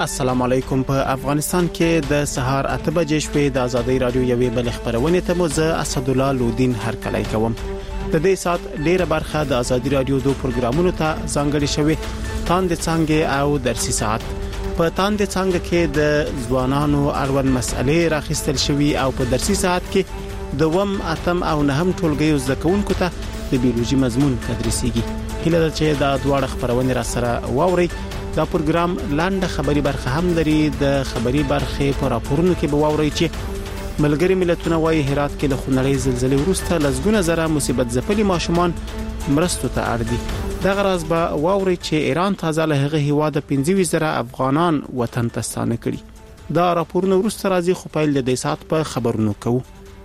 السلام علیکم. په افغانستان کې د سهار 8 بجې شپې د ازادي رادیو یوې بل خبرونه ته مو زه اسد الله لودین هرکلی کوم. د دې سات ډیره برخه د ازادي رادیو دوه پروګرامونو ته ځانګړي شوی تاند څنګه او درسي ساعت. په تاند څنګه کې د ځوانانو اړوند مسلې راخستل شوی او په درسي ساعت کې د وم اتم او نهم ټولګیو زکونکو ته د بیولوژي مضمون تدریسيږي. هله ده چې دا دواړه خبرونه را سره واوري. دا پروګرام لاندې خبري برخه هم لري. د خبري برخه پر راپورونو کې به واوري چې ملګری ملتونه وايي هرات کې د خونړۍ زلزلې وروسته لزګونه زره مصیبت ځپلي ماشومان مرستو ته اړ دي. دا غراز به واوري چې ایران تازه له هغه هیواده 25 زره افغانان وطن ته ستانه کړي. دا راپورونه وروسته راځي خو پایل د دې سات په خبرونو کوو.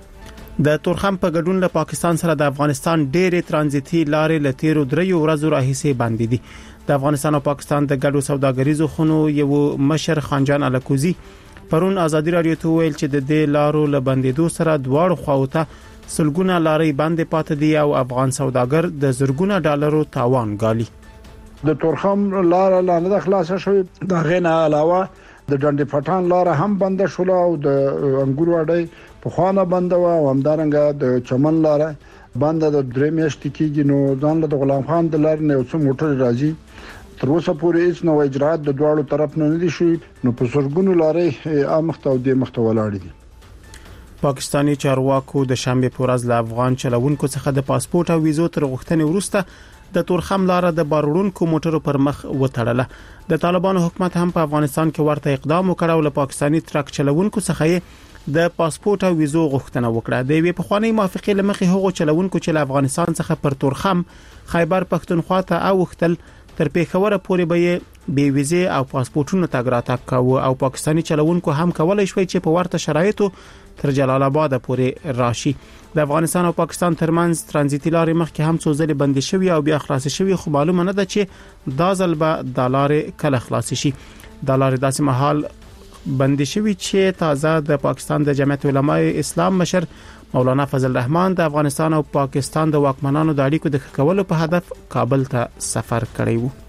د تورخم په ګډون له پاکستان سره د افغانستان ډېرې ترانزیتي لارې لتیرو دریو ورځو راهیسې باندې دي. د افغانستان او پاکستان د ګډو سوداګریزو خونو یو مشر خانجان الکوزی پرون ازادي رادیو ته ویل چې د دې لارو له بندیدو سره دواړو خواوته سلګونه لارې باندې پاتې دي او افغان سوداګر د زرګونه ډالرو تاوان ګالي. د تورخم لار لاندې خلاصه شوې. دا غینه علاوه د ډنډ پټان لار هم بند شول او د انګور وړي په خوانه بند و او همدارنګه د چمن لار بند د درې میاشتې کېږي. نو ځان له غلام خان د لار نه څو موټر راځي تر اوسه پورې هیڅ نو اجرات د دواړو طرف نه دي شوي. نو په سرګونو لارې امخته او د مخته ولاړ دي. پاکستانی چارواکو د شنبه په ورځ له افغان چلوونکو څخه د پاسپورت او ویزو تر غوښتنې وروسته د تورخم لار د باروړونکو موټرو پر مخ وتړله. د طالبانو حکومت هم په افغانستان کې ورته اقدام وکړ او له پاکستانی ټرک چلوونکو څخه د پاسپورت او ویزو غوښتنه وکړه. د وی په خواني موافقه لمخې هغو چلوونکو چې له افغانستان څخه پر تورخم خیبر پښتونخوا ته اوختل تر پیښور پورې به بي ویزه او پاسپورتونو تګ راتګ کاوه او پاکستانی چلوونکو هم کولای شوی چې په ورته شرایطو تر جلال آباد پورې راشي. د افغانستان او پاکستان ترمنځ ترانزیتي لارې مخکې هم څو ځله بند شوی او بیا خلاص شوی خو معلومه نه ده چې دا ځل به د لارې کله خلاص شي. د لارې داسې محل بند شوی چې تازه د پاکستان د جمعیت علماء اسلام مشر مولانا فضل الرحمن د افغانستان او پاکستان د واکمنانو د اړیکو د ښه کولو په هدف کابل ته سفر کړی وو.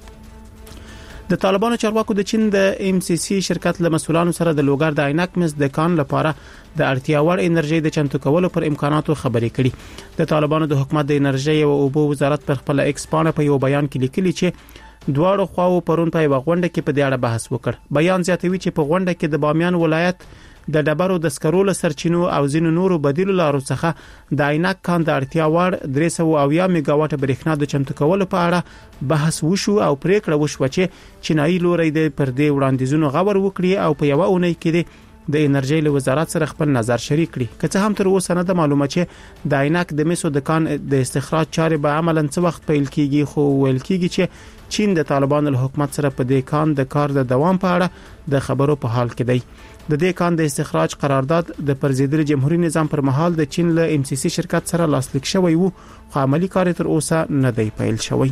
د طالبانو چارواکو د چین د MCC شرکت له مسولانو سره د لوګر د عینک مز د کان لپاره د اړتیا وړ انرژي د چمتو کولو پر امکاناتو خبرې کړي. د طالبانو د حکومت د انرژي او اوبو وزارت پر خپل ایکس پاڼه په یو بیان کې لیکلي چې دواړو خواو پرون په غونډه کې په دې اړه بحث وکړ. بیان زیاتوي چې په غونډه کې د بامیان ولایت د ډبرو د سکرول سرچینو او زینو نورو بدیلو لارو څخه د عینک کان د اړتیا وړ 300 میگاواټ برېښنا د چمتو کولو په اړه بحث وشو او پریکړه وشو چې چینایي لوري د پردې وړاندیزونو غور وکړي او په یو اونۍ کې د انرژي له وزارت سره خپل نظر شریک کړي. که څه هم تر اوسه نه د معلومه چې د عینک د مسو د کان د استخراج چارې به عملاً څه وخت پیل کیږي خو ویل کیږي چې چین د طالبانو له حکومت سره په دې کان د کار د دوام په اړه د خبرو په حال کې دی. د دې کان د استخراج قرارداد د پرزیدل جمهوریت نظام پر مهال د چین له MCC شرکت سره لاسلیک شوی وو خو عملی کار تر اوسه نه دی پیل شوی.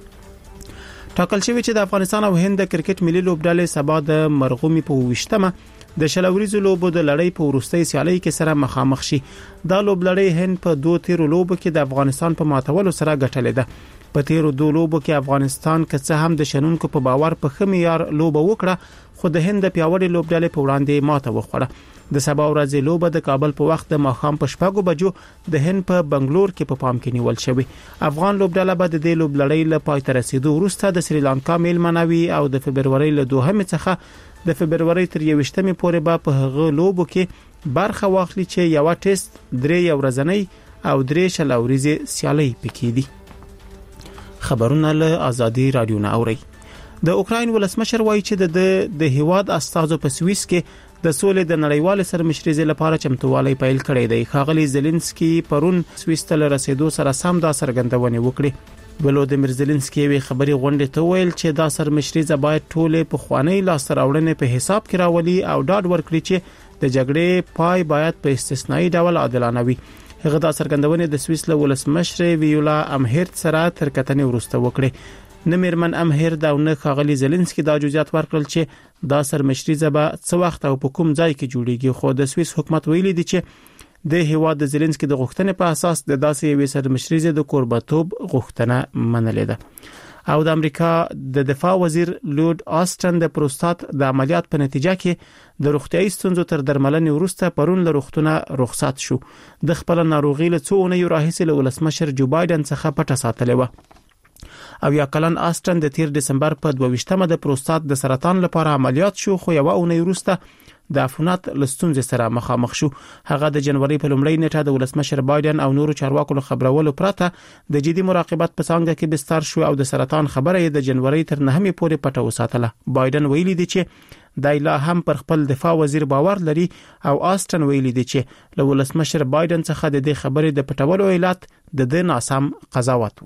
ټاکل شوی چې د افغانستان او هند د کرکټ ملي لوبډلې سبا د مرغومي په 20مه د شلوريزو لوبو د لړۍ په وروستۍ سیالۍ کې سره مخامخ شي. دا لوبډلې هند په 2 تیرو لوبو کې د افغانستان په ماتولو سره ګټلې ده. په تیرو 2 لوبو کې افغانستان که څه هم د شنونکو په باور په خمیار لوبه وکړه خو د هند د پیاوړي لوبډلې په وړاندې ماته وخوړه. د سبا ورځې لوبه د کابل په وخت د ماښام په 6 بجو د هند په بنگلور کې په پام کې نیول شوی. افغان لوبډله به د دې لوبلړۍ له پای ته رسیدو وروسته د سریلانکا میلمنوي او د فبرवरी له 2 څخه د فبرवरी تر 21 پورې به په هغه لوبو کې برخه واخلي چې یو ټیسټ 3 ورځنۍ او 3 شلوريزې سیالۍ پکې دي. خبرونه له ازادي رادیو نه اوري. د اوکراین ولسمشر وایي چې د هیواد استازو په سویس کې د سولې د نړیوال سرمشرۍ لپاره چمتووالی پیل کړی دی. ښاغلی زيلنسکي پرون سویس ته رسیدو سره سم دا څرګندونه وکړه. ولودیمیر زيلنسکي وی خبري غونډه ته ویل چې دا سرمشرۍ باید ټوله په خوانی لاستراوړنې په حساب کې راولي او ډاډ ورکړي چې د جګړې پای باید په استثنایی ډول عادلانه وي. هغه دا څرګندونه د سویس له ولسمشر ویولا امهرت سره تر کتنې وروسته وکړه. نه میرمن امهرت او نه ښاغلی زيلنسکي دا جزئیات ورکړل چې دا سرمشرۍ به څه وخت او په کوم ځای کې جوړیږي خو د سویس حکومت ویلي دی چې د هیواد د زيلنسکي د غوښتنې په اساس د داسې یوې سرمشرۍ د کوربتوب غوښتنه منلې ده. او د امریکا د دفاع وزیر لورد آستن د پروستات د عملیات په نتیجه کې د روغتیايي ستونزو تر درملنې وروسته پرون له روغتونه رخصت شو. د خپل ناروغي له څو اونیو راهیسې له ولسمشر جو بایدن څخه پټه ساتلې و. او یا کلن آستن د 13 دسمبر په 22مه د پروستات د سرطان لپاره عملیات شو، خو یو اونۍ وروسته د عفونت لستونز سره مخامخ شو. هغه د جنوري په لومړۍ نیټه د ولسمشر بایدن او نورو چارواکو له خبرولو پرته د جدي مراقبت په څنګه کې بستر شو او د سرطان خبره یې د جنوري تر 9مې پورې پټه وساتله. بایدن ویلي دی چې د لا هم پر خپل دفاع وزیر باور لري او آستن ویلي دی چې له ولسمشر بایدن څخه د دې خبرې د پټولو علت د دې ناسم قضاوت و.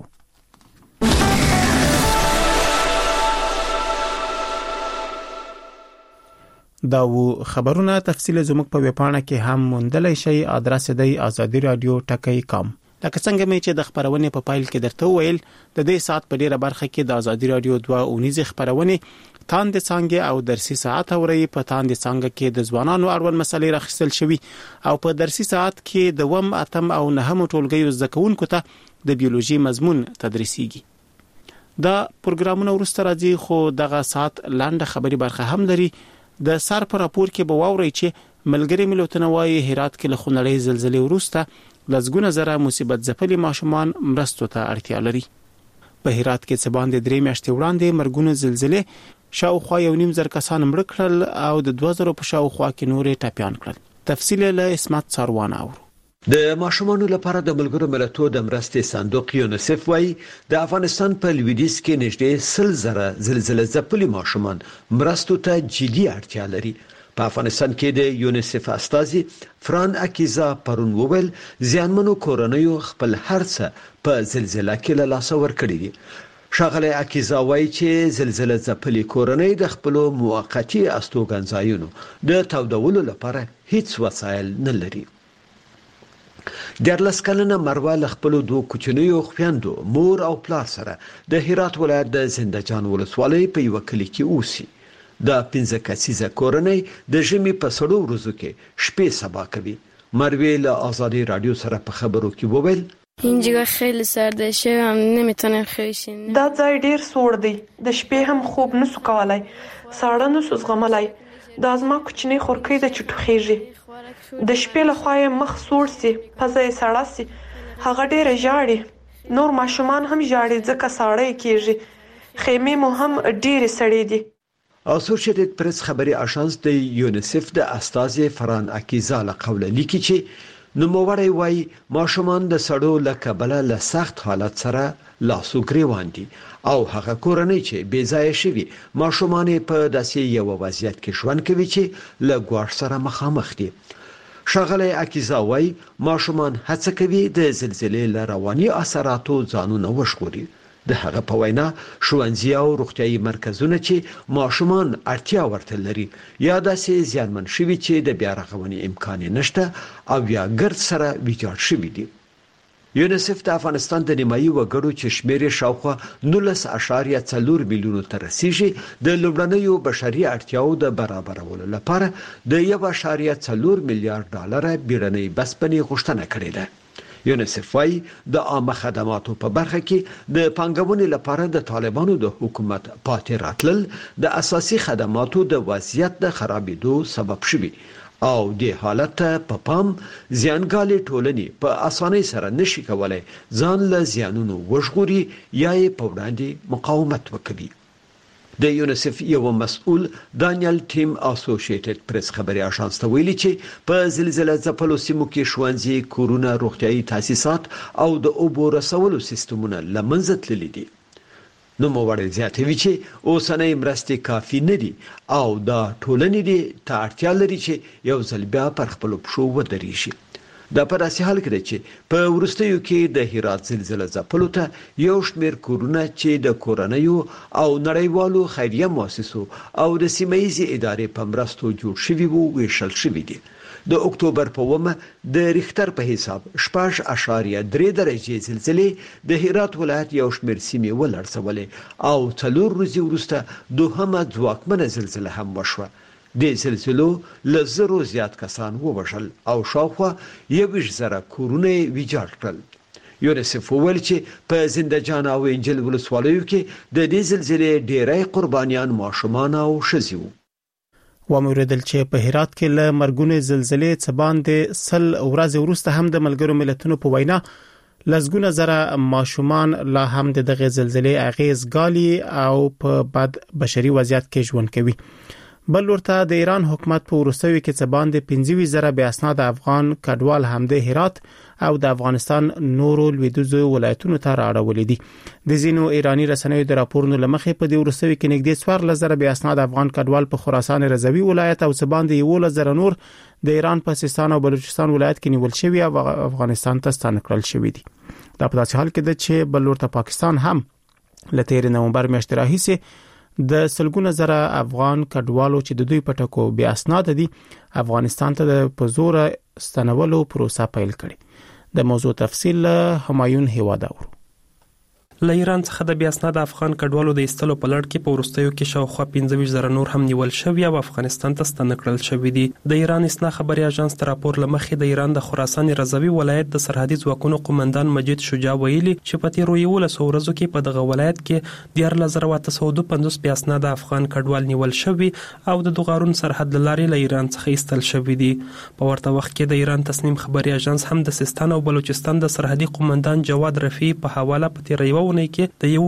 دا و خبرونه تفصیل زموږ په ویبپاڼه کې هم موندلای شئ. ادرس دی azadi.radio.com. لکه څنګه مې چې د خبرونې په پایل کې درته ویل، د دې سات په ډیره برخه کې د ازادي رادیو 2 اونیزه خبرونه تاند څنګه او درسي ساعت اوري. په تاند څنګه کې د ځوانانو اړوند مسلې راخصل شوي او په درسي ساعت کې د وم اتم او نهم ټولګیو زکونکو ته د بیولوژي مضمون تدریسيږي. دا پروګرامونه ورسته راځي، خو دغه ساعت لاندې خبري برخه هم لري. د سر پر راپور کې به واوري چې ملګری ملتونه وايي هرات کې له خونړۍ زلزلې وروسته لزګونه زره مصیبت ځپلي ماشومان مرستو ته اړتیا لري. په هرات کې څه باندې 3 میاشتې وړاندې مرګونه زلزلې شاوخوا 1.5 کسان مړ کړل او د 2000 په شاوخوا کې نورې ټاپیان کړل. تفصیل له اسمت ساروان اورو. د ماشومانو لپاره د ملګرو ملتونو د مرستې صندوق یونیسف وايي د افغانستان په لویدیځ کې نږدې 100,000 زلزلې ځپلي ماشومان مرستو ته جدي اړتیا لري. په افغانستان کې د یونیسف استازي فران اکیزا پرون وویل زیانمنو کورنیو خپل هرڅه په زلزلې کې له لاسه ورکړي دي. ښاغلی اکیزا وايي چې زلزلې ځپلي کورنۍ د خپل موقتی استوګنځایونو د تودولو لپاره هیڅ وسایل نه لري. دیارلس کلنه مروه له خپل دوه کوچنیو خويندو مور او پلار سره د هرات ولایت د زندهجان ولسوالۍ په یو کلی کې اوسي. د 15 کسیزه کورنۍ د ژمي په سړو ورځو کې شپې سبا کوي. مروه له آزادی رادیو سره په خبرو کې وویل اینجا خیلی سرده شبم نمیتونم خیشین. دا ځای ډیر سوړ دی، د شپې هم خوب نسو کولای، ساړه نسو زغملای. دا زما کوچنی خورکۍ د چټوخیږي، د شپې له خوا مخ سوړ سي، پزه یې سړه سي، هغه ډیره ژاړي. نور ماشومان هم ژاړي ځکه ساړه کیږي. خیمې مو هم ډیره سړې دي. اسوسییټډ پریس خبري اژانس د یونیسف د استازي فران اکیزا له قوله لیکي چې نوموړی وايي ماشومان د سړو له کبله له سخت حالت سره لاسو گریوان دي او هغه کورنۍ چې بې ځایه شوي ماشومان په داسې یو وضعیت کې ژوند کوي چې له ګواښ سره مخامخ دي. ښاغلی اکیزا وايي ماشومان هڅه کوي د زلزلې له رواني اثراتو ځانونه وژغوري. د هغه په وینا ښوونځي او روغتیايي مرکزونه چې ماشومان اړتیا ورته لري یا داسې زیانمن شوي چې د بیا رغونې امکان نشته او یا ګرد سره ویجاړ شوي دي. یونیسف د افغانستان د نیمایي وګړو چې شمېر یې شاوخوا 19.4 میلیونو ته رسیږي د لومړنیو بشري اړتیاو د برابرولو لپاره د 1.4 میلیارډ ډالر بیړنۍ بسپنې غوښتنه کړې ده. یونیسف وايي د عامه خدماتو په برخه کې د پانګونې لپاره د طالبانو د حکومت پاتې راتلل د اساسي خدماتو د وضعیت د خرابېدو سبب شوي او د حالت په پام زیانګالي ټولنې په اسانۍ سره نشي کولای ځان له زیانونو وژغوري یا یې په وړاندې مقاومت وکړي. د یونیسف یو مسؤل دانیل ټیم اسوسییټډ پریس خبري اژانس ته ویلي چې په زلزلې ځپلو سیمو کې ښوونځي، کورونه، روغتيایي تاسیسات او د اوبو رسولو سیستمونه له منځه تللي دي. نوموړی زیاتوي چې اوسنۍ مرستې کافي نه دي او دا ټولنې دي ته اړتیا لري چې یو ځل بیا پر خپلو پښو ودرېږي. دا په داسې حال کې دی چې په وروستیو کې د هرات زلزلې ځپلو ته یو شمېر کورونه چې د کورنیو او نړیوالو خیریه مؤسسو او د سیمه‌ییزې ادارې په مرستو جوړ شوي وو ویشل شوي دي. د اکتوبر په 1 د ریختر په حساب 6.3 درجې زلزلې د هرات ولایت یو شمېر سیمې ولړزولې او 4 ورځې وروسته دوهمه ځواکمنه زلزلې هم وشوه. د زلزلو له 100 زیات کسان ووژل او شاوخوا 1,000 کورونه ویجاړ کړل. یونیسف وویل چې په زندهجان او انجیل ولسوالیو کې د دې زلزلې ډېری قربانیان ماشومان او ښځې وو. وموریدل چې په هرات کې له مرګونې زلزلې څخه باندې 100 ورځې وروسته هم د ملګرو ملتونو په وینا لسګونه زره ماشومان لا هم دغه زلزلې اغیز ګالي او په بد بشري وضعیت کې ژوند کوي. بل ورته د ایران حکومت په وروستیو کې څه باندې 25 زره بې اسناد افغان کډوال هم د هرات او د افغانستان نورو لویدیځو ولایتونو ته راړولې دي. د زینو ایرانی رسنیو د راپورونو لمخې په دې وروستیو کې نږدې 14 زره بې اسناد افغان کډوال په خراسان رضوی ولایت او څه باندې 11 زره نور د ایران په سیستان او بلوچستان ولایت کې نیول شوی او افغانستان ته ستانه کړل شوی دي. دا په داسې حال کې ده چې بل ورته پاکستان هم لته نومبر میاشتې راهیسې د سلګونه زره افغان کډوالو چې د دوی په ټکو بیا اسناد دي افغانستان ته د پزور ستنولو پروسه پیل کړي. د موضوع تفصیل همایون هواداور. له ایران څخه د بیا اسناد افغان کډوالو د ایستلو په لړ کې په وروستیو کې شاوخوا 15 زره نور هم نیول شوی او افغانستان ته ستنه کړل شوی دي. د ایران اسنا خبري اژانس تر راپور لمخې د ایران د خراسان رضوی ولایت د سرحدي ځواکونو قومندان مجید شجاع ویلي چې په تیرو 11 ورځو کې په دغه ولایت کې 14952 بیا اسناد افغان کډوال نیول شوی او د دوغارون سرحد لارې له ایران څخه ایستل شوی دي. په ورته وخت کې د ایران تصنیم خبري اژانس هم د سیستان او بلوچستان د سرحدي قومندان جواد رفیع په حواله په تیرو ونې کې د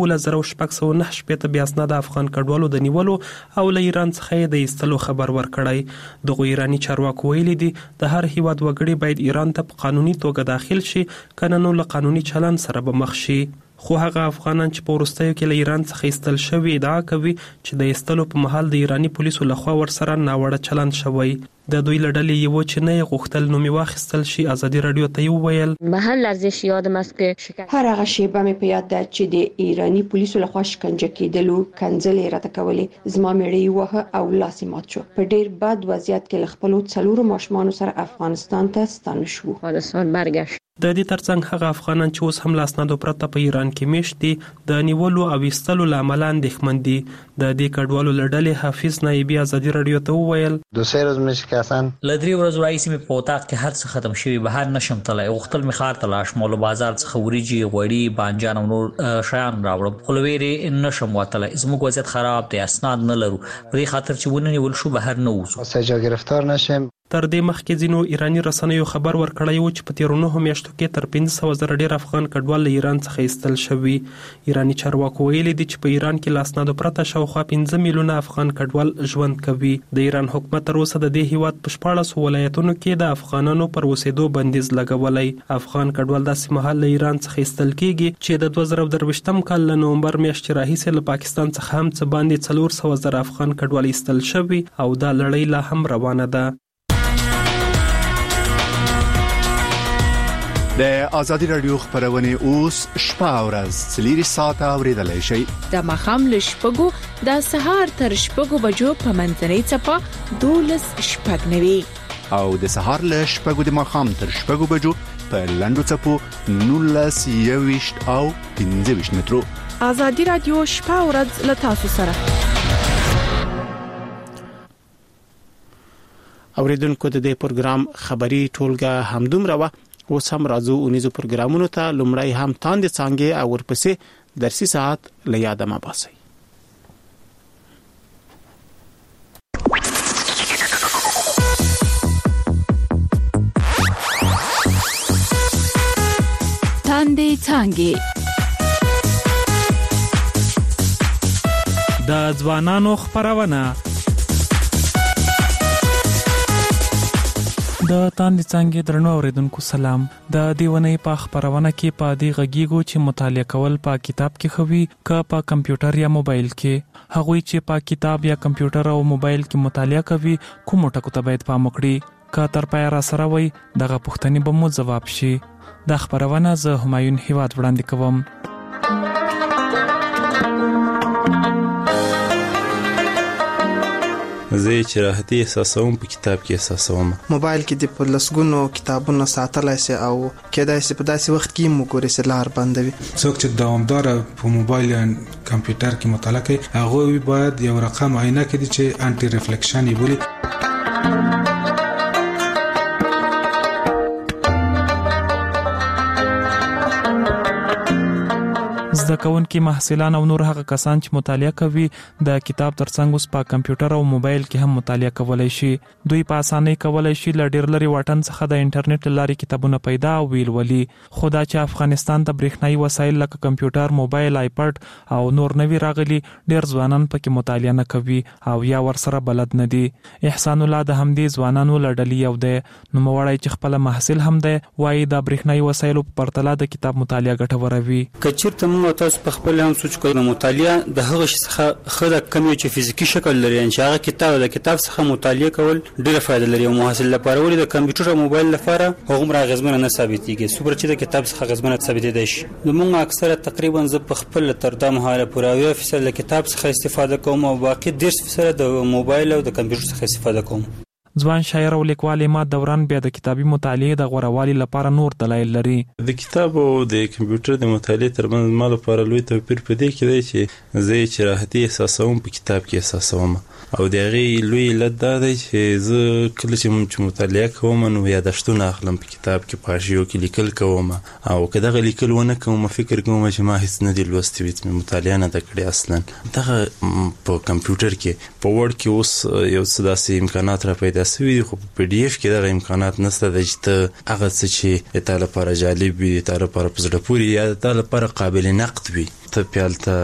1,609 بیا اسناد افغان کډوالو د نیولو او له ایران څخه د ایستلو خبر ورکړی. دغه ایرانی چارواکو ویلي دي د هر هیواد وګړي باید ایران ته په قانوني توګه داخل شي کنه نو له قانوني چلن سره به مخ شي. خو هغه افغانان چې په وروستیو کې له ایران څخه ایستل شوی ادعا کوي چې د ایستلو په محل د ایرانی پولیسو لخوا ورسره ناوړه چلند شوی. د دوی لړلې یو چې نه غوښتل نومي واخیستل شي. ازادي رادیو ته ویل محل ارزش یادم است که هر هغه شیبه مې په یاد ده چې د ایرانی پولیسو لخوا شکنجه کېدلو کنځلې راته کولې زما میړی وه او لاس مات شو. په ډیر بد وضعیت کې له خپل څلورو ماشومانو سره افغانستان ته ستانه شو. افغانستان برگشت. د دې ترڅنګ هغه افغانان چې اوس هم لاسنادو پرته په ایران کې میشت دي د نیولو او ایستلو لامل اندېښمن دي. د دې کډوالو لړلې حافظ نایبی ازادي رادیو ته وویل دو سه ورځې مې کسان لدري ورځ راځي مې په وطاق کې هر څه ختم شوی بهر نشم تلای غختل می خار تلاش مول بازار څخه وريجي غوړي بانجان او نور شیان راوړم خلويري نشم وتلای زموږ وضعیت خراب دی اسناد نه لرو په دې خاطر چې ونه نیول شو بهر نه وځو سجا گرفتار نشم. تر دې مخکې ځینو ایرانی رسنیو خبر ورکړی و چې په تیرو 9 میاشتو کې تر 500 زره ډیر افغان کډوال له ایران څخه ایستل شوی. ایرانی چارواکو ویلي دي چې په ایران کې لاسنادو پرته شاوخوا 15 میلیونه افغان کډوال ژوند کوي. د ایران حکومت تر اوسه د دې هیواد په 14 ولایتونو کې د افغانانو پر اوسېدو بندیز لګولای. افغان کډوال داسې مهال له ایران څخه ایستل کیږي چې د 2023م کال له نومبر میاشتې راهیسې له پاکستان څخه هم څه باندې 400 زره افغان کډوال ایستل شوی او دا لړۍ لا هم روانه ده. د آزادی رادیو خبرونه اوس شپه او ورځ 3 ساعته اوریدلای شئ. د مخام له شپږو د سهار تر شپږو بجو په منځنۍ چپه 12:09 او د سهار له شپږو د مخام تر شپږو بجو په لندو چپو 19:20 او 15 مترو. آزادی رادیو شپه او ورځ له تاسو سره. اوریدونکو د دې پروګرام خبری ټولګه همدومره و. اوس هم راځو اونیزو پروګرامونو ته. لومړی هم تاندې څنګه او ورپسې درسي ساعت له یاده ما باسي. تاندې څنګه د ځوانانو خبرونه د تاندې څنګه درنو اوریدونکو سلام. د دیونې په خبرونه کې په دې غږیږو چې مطالعه کول په کتاب کې خوي که په کمپیوټر یا موبایل کې. هغوی چې په کتاب یا کمپیوټر او موبایل کې مطالعه کوي کوم ټکو ته باید پام وکړي که تر پای را سره وي دغه پوښتنې به مو ځواب شي. د خبرونه زه همایون هیواد وړاندې کوم. زه چې راحتي احساسوم په کتاب کې احساسوم. موبایل کې د پلسګونو کتابونو ساتلای سي او کېدای سي په داسې وخت کې مو ګوري سي لار بندوي. څوک چې دوامدار په موبایل یا کمپیوټر کې مطالعه کوي هغه باید یو رقم عینه کړي چې انټي ریفلیکشن یې بولي. زده کوونکي محصلان او نور هغه کسان چې مطالعه کوي د کتاب ترڅنګ اوس په کمپیوټر او موبایل کې هم مطالعه کولای شي. دوی په اسانۍ کولای شي له ډېر لري واټن څخه د انټرنیټ لارې کتابونه پیدا او ویلولي. خو دا چې افغانستان ته برېښنایي وسایل لکه کمپیوټر، موبایل، آیپډ او نور نوي راغلي، ډېر ځوانان پکې مطالعه نه کوي او یا ورسره بلد نه دي. احسان الله د همدې ځوانانو له ډلې یو دی. نوموړی چې خپل محصل هم دی وایي د برېښنایي وسایلو په پرتله د کتاب مطالعه ګټوره وي. که چېرته موږ تاسو په خپل هم سوچ کوو، مطالعه د هغه شي څخه ښه ده کوم چې فزیکي شکل لري، چې هغه کتاب د کتاب څخه مطالعه کول ډېره فایده لري. او محصل لپاره ولې د کمپیوټر او موبایل لپاره هغومره اغېزمنه نه ثابتېږي څومره چې د کتاب څخه اغېزمنه ثابتېدای شي. موږ اکثره تقریبا زه په خپل تر دا مهاله پورې 80% له کتاب څخه استفاده کوم او باقي 10% د موبایل او د کمپیوټر څخه استفاده کوم. ځوان شاعر او لیکوال عماد دوران بیا د کتابي مطالعې د غوړوالي لپاره نور دلایل لري. د کتاب او د کمپیوټر د مطالعې ترمنځ ما لپاره لوی توپیر په دې کې دی چې زه چې راحتي احساسوم په کتاب کې احساسوم، او د هغې لوی علت دا دی چې زه کله چې مطالعه کوم نو یادښتونه اخلم په کتاب کې، په حاشیو کې لیکل کوم، او که دغه لیکل ونه کوم فکر کوم چې ما هیڅ نه دي لوستي وي، مې مطالعه نه ده کړې اصلا. دغه په کمپیوټر کې په وړ کې اوس یو څه داسې امکانات را پیدا سوي دي، خو په پی ډي اف کې دغه امکانات نشته دی چې ته هغه څه چې د تا لپاره جالب وي، د تا لپاره په زړه پورې یا د تا لپاره قابل نقد وي، ته پې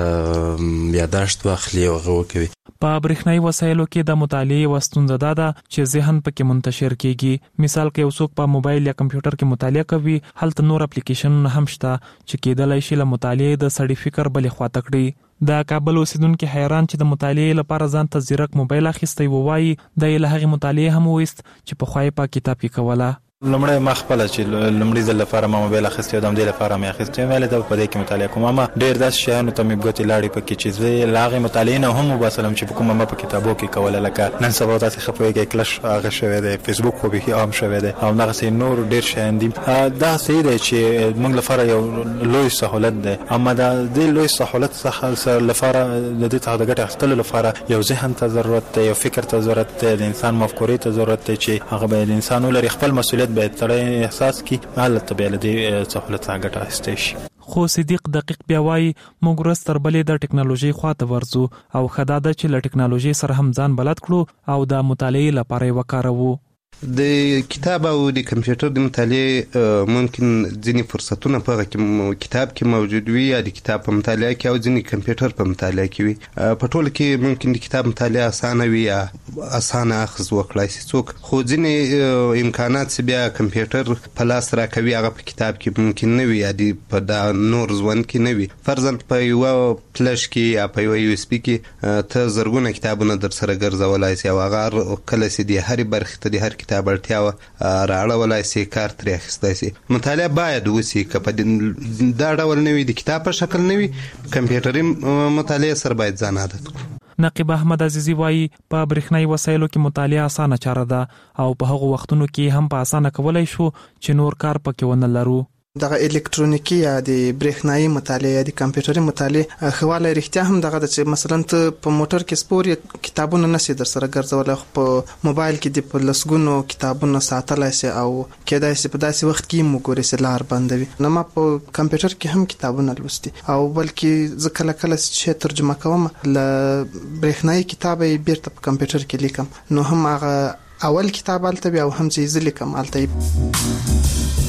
هلته یاداشت واخلي او هغه وکوي. په برېښنایي وسایلو کې د مطالعې یوه ستونزه دا ده چې ذهن پکې منتشر کیږي. مثال که یو څوک په موبایل یا کمپیوټر کې مطالعه کوي، هلته نور اپلیکیشنونه هم شته چې کېدلی شي له مطالعې د سړي فکر بلې خواته کړي. د کابل اوسیدونکي حیران چې د مطالعې لپاره ځان ته ځیرک موبایل اخیستی و وایي د یې له هغې مطالعې هم وویست چې پخوا یې په کتاب کې کوله. لمړی ما خپله چې لمړي ځل لپاره ما موبایل اخیستی و، د همدې لپاره مې اخیستی و، ویلې ده په دې کې مطالعه کوم. اما ډېر داسې شیانو ته مې ګوتې لاړې پکې چې زه یې له هغې مطالعې نه هم وباسلم چې په کومه ما په کتابو کې کوله. لکه نن سبا تاسې ښه پوهېږئ کلش هغه شوی دی، فیسبوک خو بیخي عام شوی دی، او همدغسې نور ډېر شیان دي. دا صحیح دی چې موږ لپاره یو لوی سهولت دی، اما د دې لوی سهولت څخه لپاره د دې څخه د ګټې اخیستلو لپاره یو ذهن ته ضرورت دی، یو فکر ته ضرورت دی، د انسان مفکورې ته ضرورت دی چې هغه باید انسان ولري، خپل مسؤلیت باید تړی احساس کی حالت بیا له دې سہولت څخه ګټه اخیستل شي. خو صدیق دقیق بیا وایي موږ ورځ تر بلې د ټکنالوژي خواته ورځو او ښه دا ده چې له ټکنالوژي سره هم ځان بلد کړو او د مطالعې لپاره یې وکاروو. د کتاب او د کمپیوټر د مطالعې ممکن ځینې فرصتونه په هغه کتاب کې موجود وي یا د کتاب په مطالعه کې او ځینې کمپیوټر په مطالعه کې وي. په ټوله کې ممکن د کتاب مطالعه اسانه وي یا اسانه اخذ وکړای شي څوک، خو ځینې امکانات چې بیا کمپیوټر په لاس راکوي هغه په کتاب کې ممکن نه وي یا په دا نور ژوند کې نه وي. فرضاً په یوه فلش کې یا په یوه یو اس بي کې ته زرګونه کتابونه در سره ګرځولای شي او هغه کله چې د هرې برخې ته د هر کتاب اړتیا راړولای شي کار ترې اخیستی شي. مطالعه باید وشي، که په دا ډول نه وي د کتاب په شکل نه وي، کمپیوټري مطالعه سره باید ځان عادت کړو. نقیب احمد عزیزی وایي په برېښنایي وسایلو کې مطالعه اسانه چاره ده او په هغو وختونو کې هم په اسانه کولی شو چې نور کار پکې ونه لرو. دغه الکترونیکی یا د برېښنایي مطالعه یا د کمپیوټري مطالعه خواله رښتیا هم دغه د چې مثلا ته په موټر کې سپور کتابونه نشي در سره ګرځولای، خو په موبایل کې د په لسګونو کتابونه ساتلای شي او کېدای شي په داسې وخت کې مو ګوري چې لار بندوي. نو ما په کمپیوټر کې هم کتابونه لوستي او بلکې زه کله کله چې ترجمه کوم له برېښنایي کتاب یې بیرته په کمپیوټر کې لیکم، نو هم هغه اول کتاب هلته وي او هم چې زه لیکم هلته.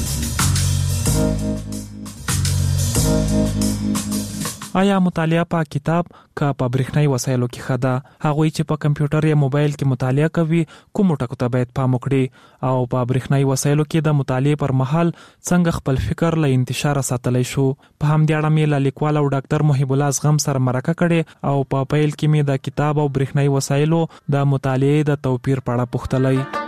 آیا مطالعه په کتاب که په برېښنایي وسایلو کې ښه ده؟ هغوی چې په کمپیوټر یا موبایل کې مطالعه کوي کومو ټکو ته باید پام وکړي او په برېښنایي وسایلو کې د مطالعې پر مهال څنګه خپل فکر له انتشاره ساتلی شو؟ په همدې اړه مې له لیکوال او ډاکټر محب الله زغم سره مرکه کړې او په پیل کې مې د کتاب او برېښنایي وسایلو د مطالعې د توپیر په اړه پوښتلی.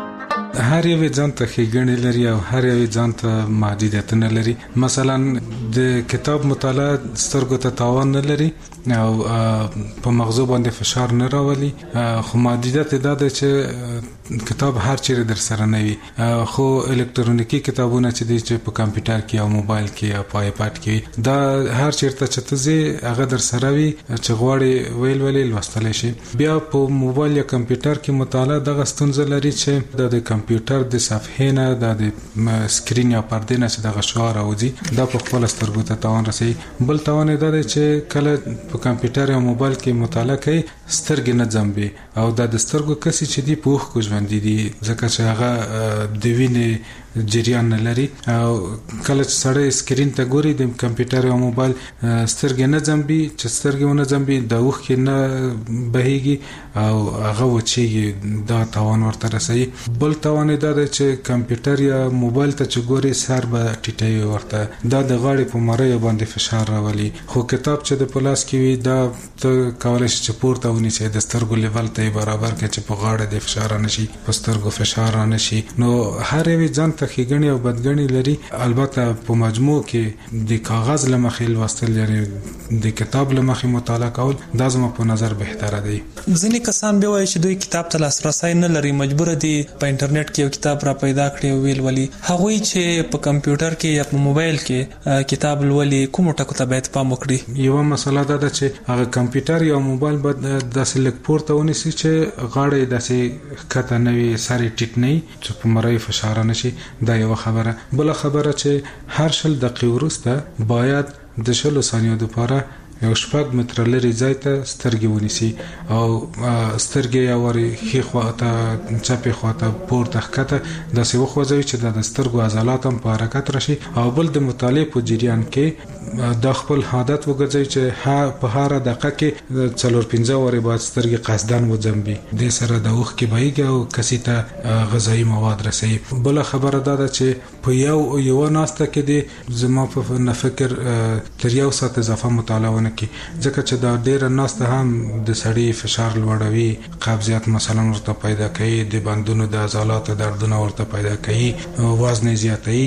هر یو ځان ته ښېګڼې لري او هر یو ځان ته محدودیتونه لري. مثلا د کتاب مطالعه سترګو ته تاوان نه لري او په مغزو باندې فشار نه راولي، خو محدودیت دا ده چې کتاب هر چیرې در سره نه وي، خو الکترونیکی کتابونه چې دي چې په کمپیوټر کې او موبایل کې او په آیپاد کې دا هر چیرته چې ته زی هغه در سره وي چې غواړي ویل لوستلی شي. بیا په موبایل یا کمپیوټر کې مطالعه دغه ستونزه لري چې د کمپیوټر د صفحې نه د سکرین یا پردې نه چې دغه شعاع راوځي دا په خپل سترګو ته تاوان رسوي. بل تاوان دا دی چې کله په کمپیوټر یا موبایل کې مطالعه کوي سترګې نه ځمبي او د سترګو کسي چې دی په اوښکو ژوندي دي ځکه چې هغه د وینې جریان نه لري او کله چې سړی سکرین ته ګوري د کمپیوټر یا موبایل سترګې نه ځمبي، چې سترګې ونه ځمبي د اوښکې نه بهيږي او هغه وچیږي، دا تاوان ورته رسوي. بل تاوان دا دی چې کمپیوټر یا موبایل ته چې ګوري سر به ټیټوي ورته، دا د غاړې په مریو باندې فشار راولي. خو کتاب چې د پلاس کې وي دا ته کولای شي چې پورته ونیسي د سترګو لیول ته برابر کړي چې په غاړه د فشار نشي، په سترګو فشار نشي. نو هر یو ځان ته ښېګڼې او بدګڼې لري. البته په مجموع کې د کاغذ له مخې لوستل یعنی د کتاب له مخې مطالعه کول دا زما په نظر بهتره دی. ځینې کسان به وایي چې دوی کتاب ته لاسرسی نه لري، مجبور دي په انټرنیټ کې یو کتاب را پیدا کړي او ویل ولي. هغوی چې په کمپیوټر کې یا په موبایل کې کتاب لولي کوم ټکو ته باید پام وکړي؟ یو مسله دا ده چې هغه کمپیوټر یا موبایل باید داسې لږ پورته ونیسي چې غاړه داسې ښکته نه وي، سر یې ټیټ نه وي چې په مریو فشار نشي. دا یو خبره. بل خبره چې هر 10 دقیقې وروسته باید د 20 ثانیو لپاره یو 6 متره لري ځای ته سترګې ونیسي او سترګې یا وري خې خواته چپې خواته پورته ښکته داسې وخوځوي چې د سترګو عضلات هم په حرکت راشي. او بل د مطالعې په جریان کې د خپل عادت وګرځي چې په هر دقیقه کې 4-5 وری باید سترګې قصدن وځمبي، د سره د اوښ کې بهيږي او کسي ته غذایی مواد رسي. بل خبره دا ده چې په یو ناسته کې د زما په فکر تر یو ساعت اضافه مطالعه کی، ځکه چې دا ډیره ناسته هم د سړی فشار لوړوي، قبضیت مثلا ورته پیدا کوي، د بندونو د عضلاتو دردونه ورته پیدا کوي، وزن زیاتوي،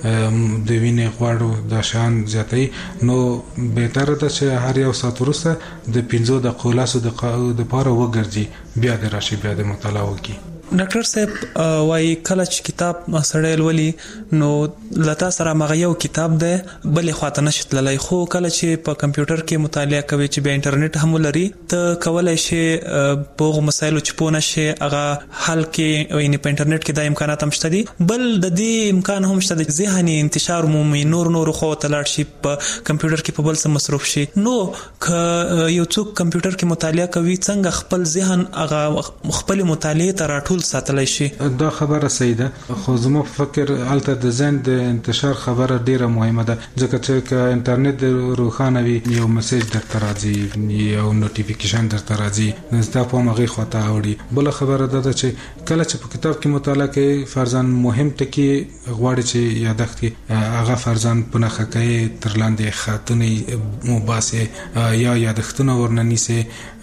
د وینې غوړو د شان زیاتوي. نو بهتره ده چې هر یو ساعت وروسته د 15 دقیقو د پاره وګرځي، بیا د راشي بیا د مطالعه وکړي. ډاکټر صاحب وایي کله چې کتاب سړی لولي نو لتا سره مغه یو کتاب ده بلې خواته نشي تللی، خو کله چې په کمپیوټر کې مطالعه کوي چې به انټرنیټ هم لري ته کولای شي په هغه مسایلو چې پوه نشي هغه حل کې، یعنی په انټرنیټ کې دا امکانات هم شته دي. بل د دې امکان هم شته چې ذهني انتشار مومي نور خو تلاړ شي په کمپیوټر کې په بل څه مصروف شي. نو که یو څوک کمپیوټر کې مطالعه کوي څنګه خپل ذهن هغه خپل مطالعه ته راټول ساتلی شي؟ دا خبره صحیح ده، خو زما په فکر الته د ذهن د انتشار خبره ډیره مهمه ده، ځکه چې انټرنیټ روښانه وي یو میسج درته راځي یو نوټیفیکیشن درته راځي دا په مغه خواته اوړي. بل خبره ده چې کله چې په کتاب کې مطالعه کوي فرضاً مهم ټکی غواړي چې یادښت کې هغه فرضاً په نخښه کوي تر لاندې خاطونه مباسه یا یادښتونه ورننيسي،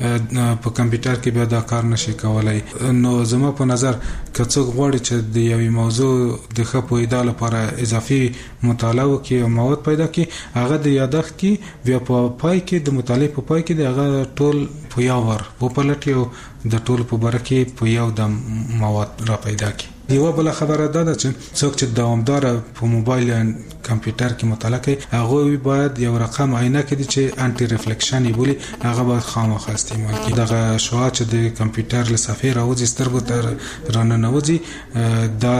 په کمپیوټر کې به دا کار نشي کولای. نو زما په نظر که څوک غواړي چې د یوې موضوع د ښه پوهېدو لپاره اضافي مطالعه وکړي او مواد پیدا کړي، هغه د یادښت کې بیا په پای کې د مطالعې په پای کې د هغه ټول په یو ور وپلټي او د ټول په باره کې په یو د مواد را پیدا کړي. یو بل خبره ده چې څوک چې دوامدار په موبایل یا کمپیوټر کې مطالعه کوي هغه باید یو رقم عینه کړي چې انټي ریفلیکشن یې بولي، هغه باید خامخا استعمال کړي. دغه شعاع چې د کمپیوټر له صفحې راوځي سترګو ته راننوځي دا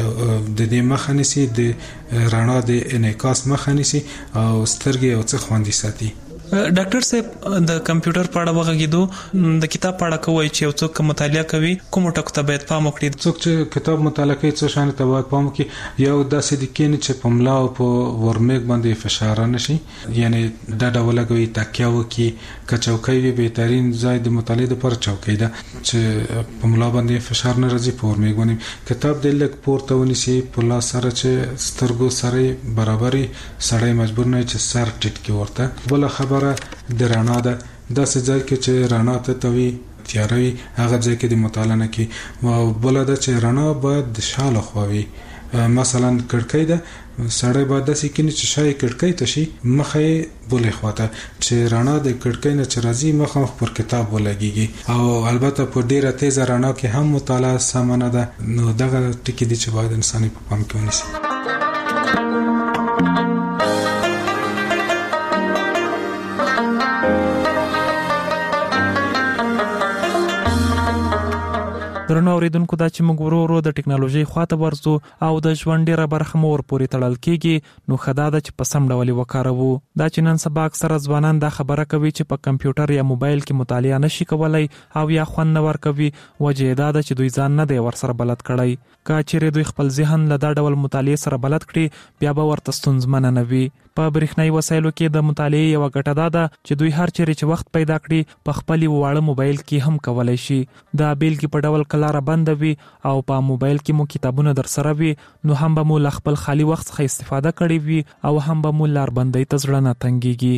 د دې مخه نیسي، د رڼا د انعکاس مخه نیسي او سترګې او څه خوندي ساتي. ډاکټر صاحب د کمپیوټر په اړه وغږیدو د کتاب په اړه کوي چې یو څوک مطالعه کوي کوم ټکو ته باید پام وکړي؟ څوک چې کتاب مطالعه کوي څه شان ته باید پام وکړي. یو داسې د کین چې په ملا او په ورمېګ باندې فشار نشي، یعنی دا ډول کوي تکیه وکړي، کچوکۍ وي بهترین ځای د مطالعې لپاره چوکۍ ده چې په ملا باندې فشار نه راځي، په ورمېګ باندې کتاب د لک پورته ونیسي په لاس سره چې سترګو سره برابرۍ سړی مجبور نه چې سر ټیټ کی ورته. بل خبره د رڼا ده، داسې ځای کې چې رڼا ته توي تیاروي هغه ځای کې د مطالعه نه کی. او بل دا چې رڼا باید د شاله خووي مثلا کړکۍ ده سړی باید داسې کینی چې شای کړکۍ ته شي مخه بولې خواته چې رڼا د کړکۍ نه چې راځي مخه پر کتاب ولګيږي او البته په ډیره تیز رڼا کې هم مطالعه سمانه ده نو دغه ټکی دي چې باید انساني په پام کې ونیسي. درنو اوریدونکو دا چې موږ ورو د ټکنالوژي خواته ورځو او د ژوند ډیره برخه مور پورې تړل کیږي نو خدای دا چې په سم ډول وکاروو. دا چې نن سبا اکثره ځوانان دا خبره کوي چې په کمپیوټر یا موبایل کې مطالعه نشي کولای او یا خوند نه ورکوي وجه دا ده چې دوی ځان نه دی ورسره بلد کړی. که چیرې دوی خپل ذهن له دا ډول مطالعه سره بلد کړي بیا به ورته ستونزمن نه وي. په برېښنايي وسایلو کې د مطالعې یو ګټه ده چې دوی هر چیرې چې وخت پیدا کړي په خپل واړه موبایل کې هم کولای شي. دا بیلګې په ډول کلاره بند وي او په موبایل کې مو کتابونه در سره وي نو هم به مو خپل خالی وخت څخه استفاده کړي وي او هم به مو لار بندۍ ته زړه نه تنګيږي.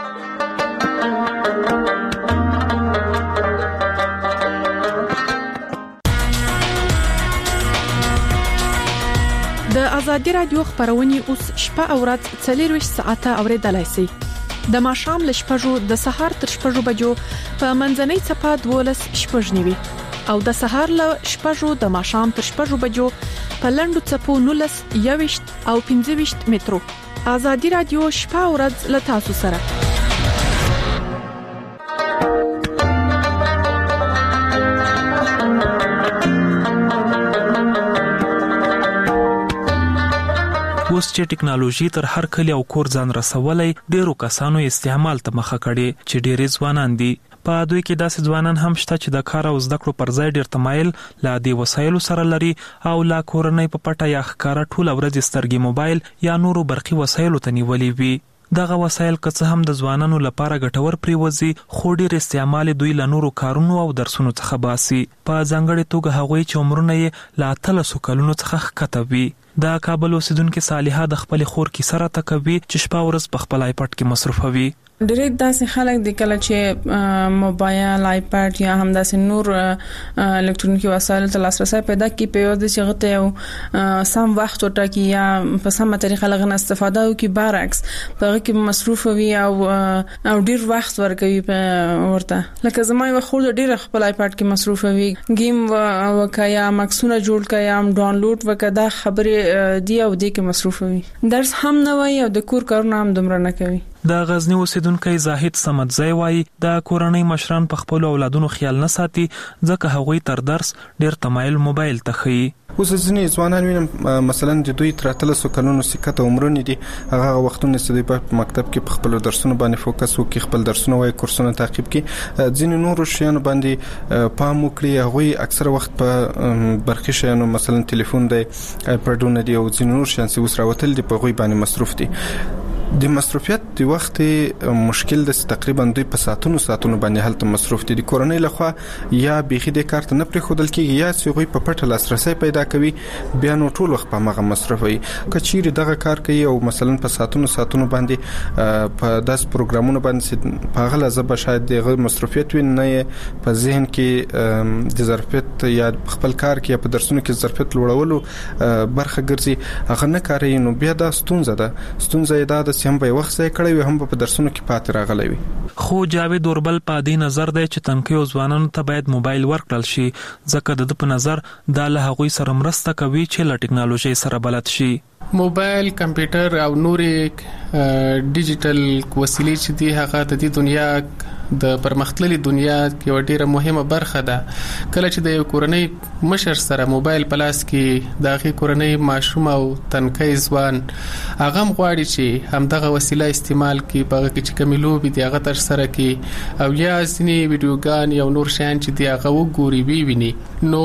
د ازادي رادیو خبرونه اوس شپه او ورځ 24 ساعته اوریدلای شئ. د ماښام له شپږو د سهار تر شپږو بجو په منځنۍ چپه 12 شپږ نیوي او د سهار له شپږو د ماښام تر شپږو بجو په لندو چپو 19 21 او 25 مترو. ازادي رادیو شپه او ورځ له تاسو سره. اوس چې ټکنالوژي تر هر کلی او کور ځان رسولای ډیرو کسانو استعمال ته مخه کړي چې ډېری ځوانان دي. په دوی کې داسې ځوانان هم شته چې د کار او زده کړو پر ځای ډېر تمایل لا دي وسایلو سره لري او لا کورنۍ په پټه یا ښکارا ټول ورځ سترګې موبایل یا نورو برقي وسایلو ته نیولې وي. دغه وسایل که څه هم د ځوانانو لپاره ګټور پریوزي خو ډېر استعمال دوی له نورو کارونو او درسونو څخه باسي. په ځانګړي توګه هغوی چې عمرونه یې لا 300 کلونو څخه ښکته وي. دا کابل اوسیدونکو صالحه د خپل خور کې سره تکوي چې شپه ورځ په خپل آیپډ کې مصروفوي. ډېر داسې خلک د کله چې موبایل آیپډ یا هم داسې نور الکترونیکي وسایل ته لاسرسي پیدا کړي په یوه د شغته یو سم وخت ورټاکي یا په سمه طریقه لغنه استفاده وکړي برعکس په هغه کې مصروف وي او ډېر وخت ورکوي ورته. لکه زما یو خور ډېر خپل آیپډ کې مصروف وي گیم وکیا مکسونه جوړ کیا ډاونلوډ وکدا خبره دی او دې کې مصروف وي. درس هم نه وي او د کور کارونه هم دومره نه کوي. د غزنی اوسیدونکو زاهد صمدزی وایي د کورنۍ مشران په خپل اولادونو خیال نه ساتي ځکه هغوی تر درس ډېر تمایل موبایل ته خي. اوس ځینې ځوانان وینم مثلا د دوی تر 300 کلونو سکته عمرونه دي هغه وختونه چې دوی په مکتب کې په خپل درسونو باندې فوکس وکړي خپل درسونه وای کورسونه تعقیب کړي ځینې نور شیانو باندې پام وکړي هغوی اکثر وخت په برقي شیانو مثلا ټلیفون دی آیپډونه دی او ځینې نور شیان چې اوس راوتل دي په غوي باندې مصروف دي. د مصروفیت د وخت مشکل د تقریبا دوی په ساعتونو باندې هلته مصروف دي. د کورنۍ لخوا یا بيخي د کارت نه پرې خودل کېږي یا چې غوي په پټه لاسرسي پیدا کوي بیا نو ټول وخت په مغه مصروف وي. کچېری دغه کار کوي او مثلا په ساعتونو باندې په داس پروګرامونو باندې په غل زبه شاید د مصروفیت وي نه په ذهن کې د ظرفیت یا خپل کار کې په درسونو کې ظرفیت لوړولو برخه ګرځي هغه نه کوي نو بیا دا ستونزه ده هم به وخت ځای کړی وي هم په درسونو کې پاتې راغلی وي. خو جاوید اوربل په دې نظر دی چې تنکیو ځوانانو ته باید موبایل ورکړل شي ځکه د په نظر دا له هغوی سره مرسته کوي چې له ټکنالوژي سره بلد شي. موبایل کمپیوټر او نورې ډیجیټل وسیلې چې دی هغه د دې دنیا د پرمختللي دنیا یو ډیره مهمه برخه ده. کله چې د یو کورنۍ مشر سره موبایل پلاس کې دغه کورنۍ ماشوم او تنکي ځوان هغه غواړي چې همدغه وسیله استعمال کړي په کې چې کمیلو به دغه تر سره کې او یا ځینې ویډیوګان یا نور شیان چې دغه وګوري ویني نو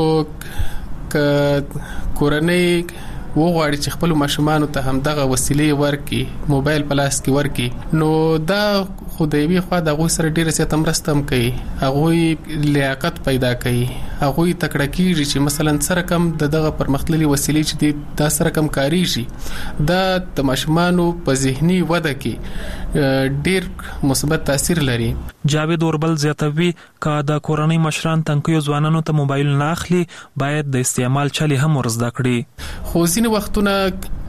کورنۍ وغواړي چې خپل ماشومان ته هم دغه وسیلې ورکي موبایل پلاس کې ورکي نو دا خو د یوې خوا د هغوی سره ډیره زیاته مرسته هم کوي، هغوی لیاقت پیدا کوي، هغوی تکړه کیږي چې مثلا سره کم دغه پرمختللي وسیلې چې دي دا سره کم کاریږي، دا د ماشومانو په ذهني وده کې ډیر مثبت تاثیر لري. جاوید اوربل زیاتوي که د کورنۍ مشران تنکیو ځوانانو ته موبایل نه اخلي باید د استعمال چلي هم ورزده کړي. خو ځینې وختونه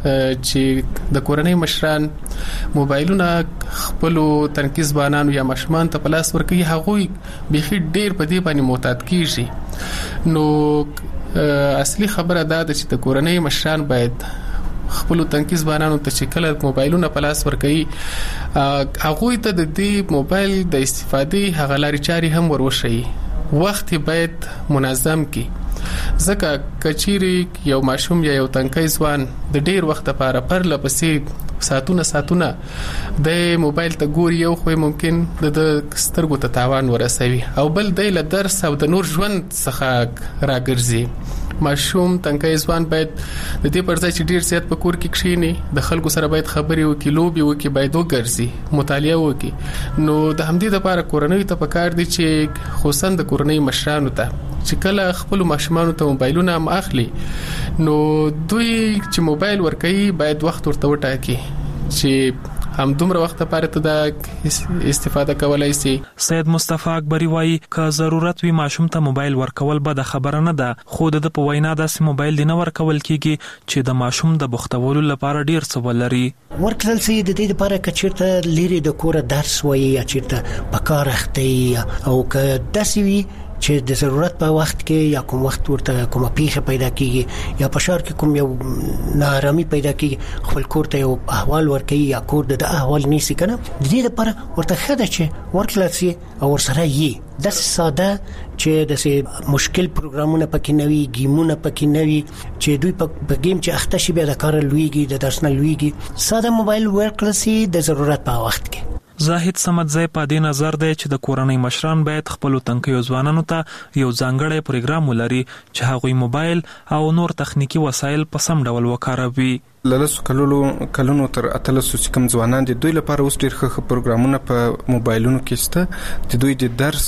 چې د کورنۍ مشران موبایلونه خپل تنکي ځوانانو یا ماشومان ته په لاس ورکوي، هغوی بيخي ډیر په دې باندې معتاد کیږي. نو اصلي خبره دا ده چې د کورنۍ مشران باید خپل تنکي ځوانانو ته چې کله موبایلونه په لاس ورکوي هغوی ته د دې موبایل د استفادې هغه لارې چارې هم وروښيي، وخت باید منظم کی، ځکه کچيري یو ماشوم یا یو تنکي ځوان د ډیر وخت لپاره پرله پسې ساعتونه د موبایل ته ګوري، یو خو ممکن د سترګو ته تاوان ورسوي او بل د درس او د نور ژوند څخه راګرځي. ماشوم تنکي ځوان باید د دې پر ځای چې ډیر زیات په کور کې کښینی د خلکو سره باید خبرې وکړي، لوبي وکړي، باید وګرځي، مطالعه وکړي. نو د همدې لپاره کورنۍ ته پکار دي چې خصوصا د کورنۍ مشرانو ته چې کله خپل ماشومانو ته موبایلونه هم اخلي نو دوی چې موبایل ورکوي باید وخت ورته وټاکي چې هم دومره وخت لپاره ته د استفاده کولای شي. سید مصطفی اکبری وایي که ضرورت وي ماشوم ته موبایل ورکول به د خبره نه ده، خو د په وینا داسې موبایل نه ورکول کیږي چې د ماشوم د بوختولو لپاره ډیر څه ولري. ورکړل سي د دې لپاره کچیرته لري د کور درس وایي یا چیرته په کار اخته او که داسې وي چې د ضرورت په وخت کې یا کوم وخت ورته کومه پیښه پیدا کیږي یا په شهر کې کوم یو ناارامي پیدا کیږي خپل کور ته یو احوال ورکوي یا کور د احوال نیسي کنه، د دې لپاره ورته خده چې ورکړل سي او ورسره یې د ساده چې د مشکل پروګرامونه پکې نوي، گیمونه پکې نوي چې دوی په گیم چې اخته شي بیا د کار لویږي، د درس نه لویږي، ساده موبایل ورکړل سي د ضرورت په وخت کې. زاهد سمدزی په دې نظر دی چې د کورنۍ مشران باید خپل تنکیو ځوانانو ته یو ځانګړی پروګرام ولري چې هغوی موبایل او نور تخنیکی وسایل په سم ډول وکاروي. لسو کلونو تر اتلسو چې کوم ځوانان دي دوی لپاره اوس ډېر ښه پروګرامونه په موبایلونو کې شته چې دوی د درس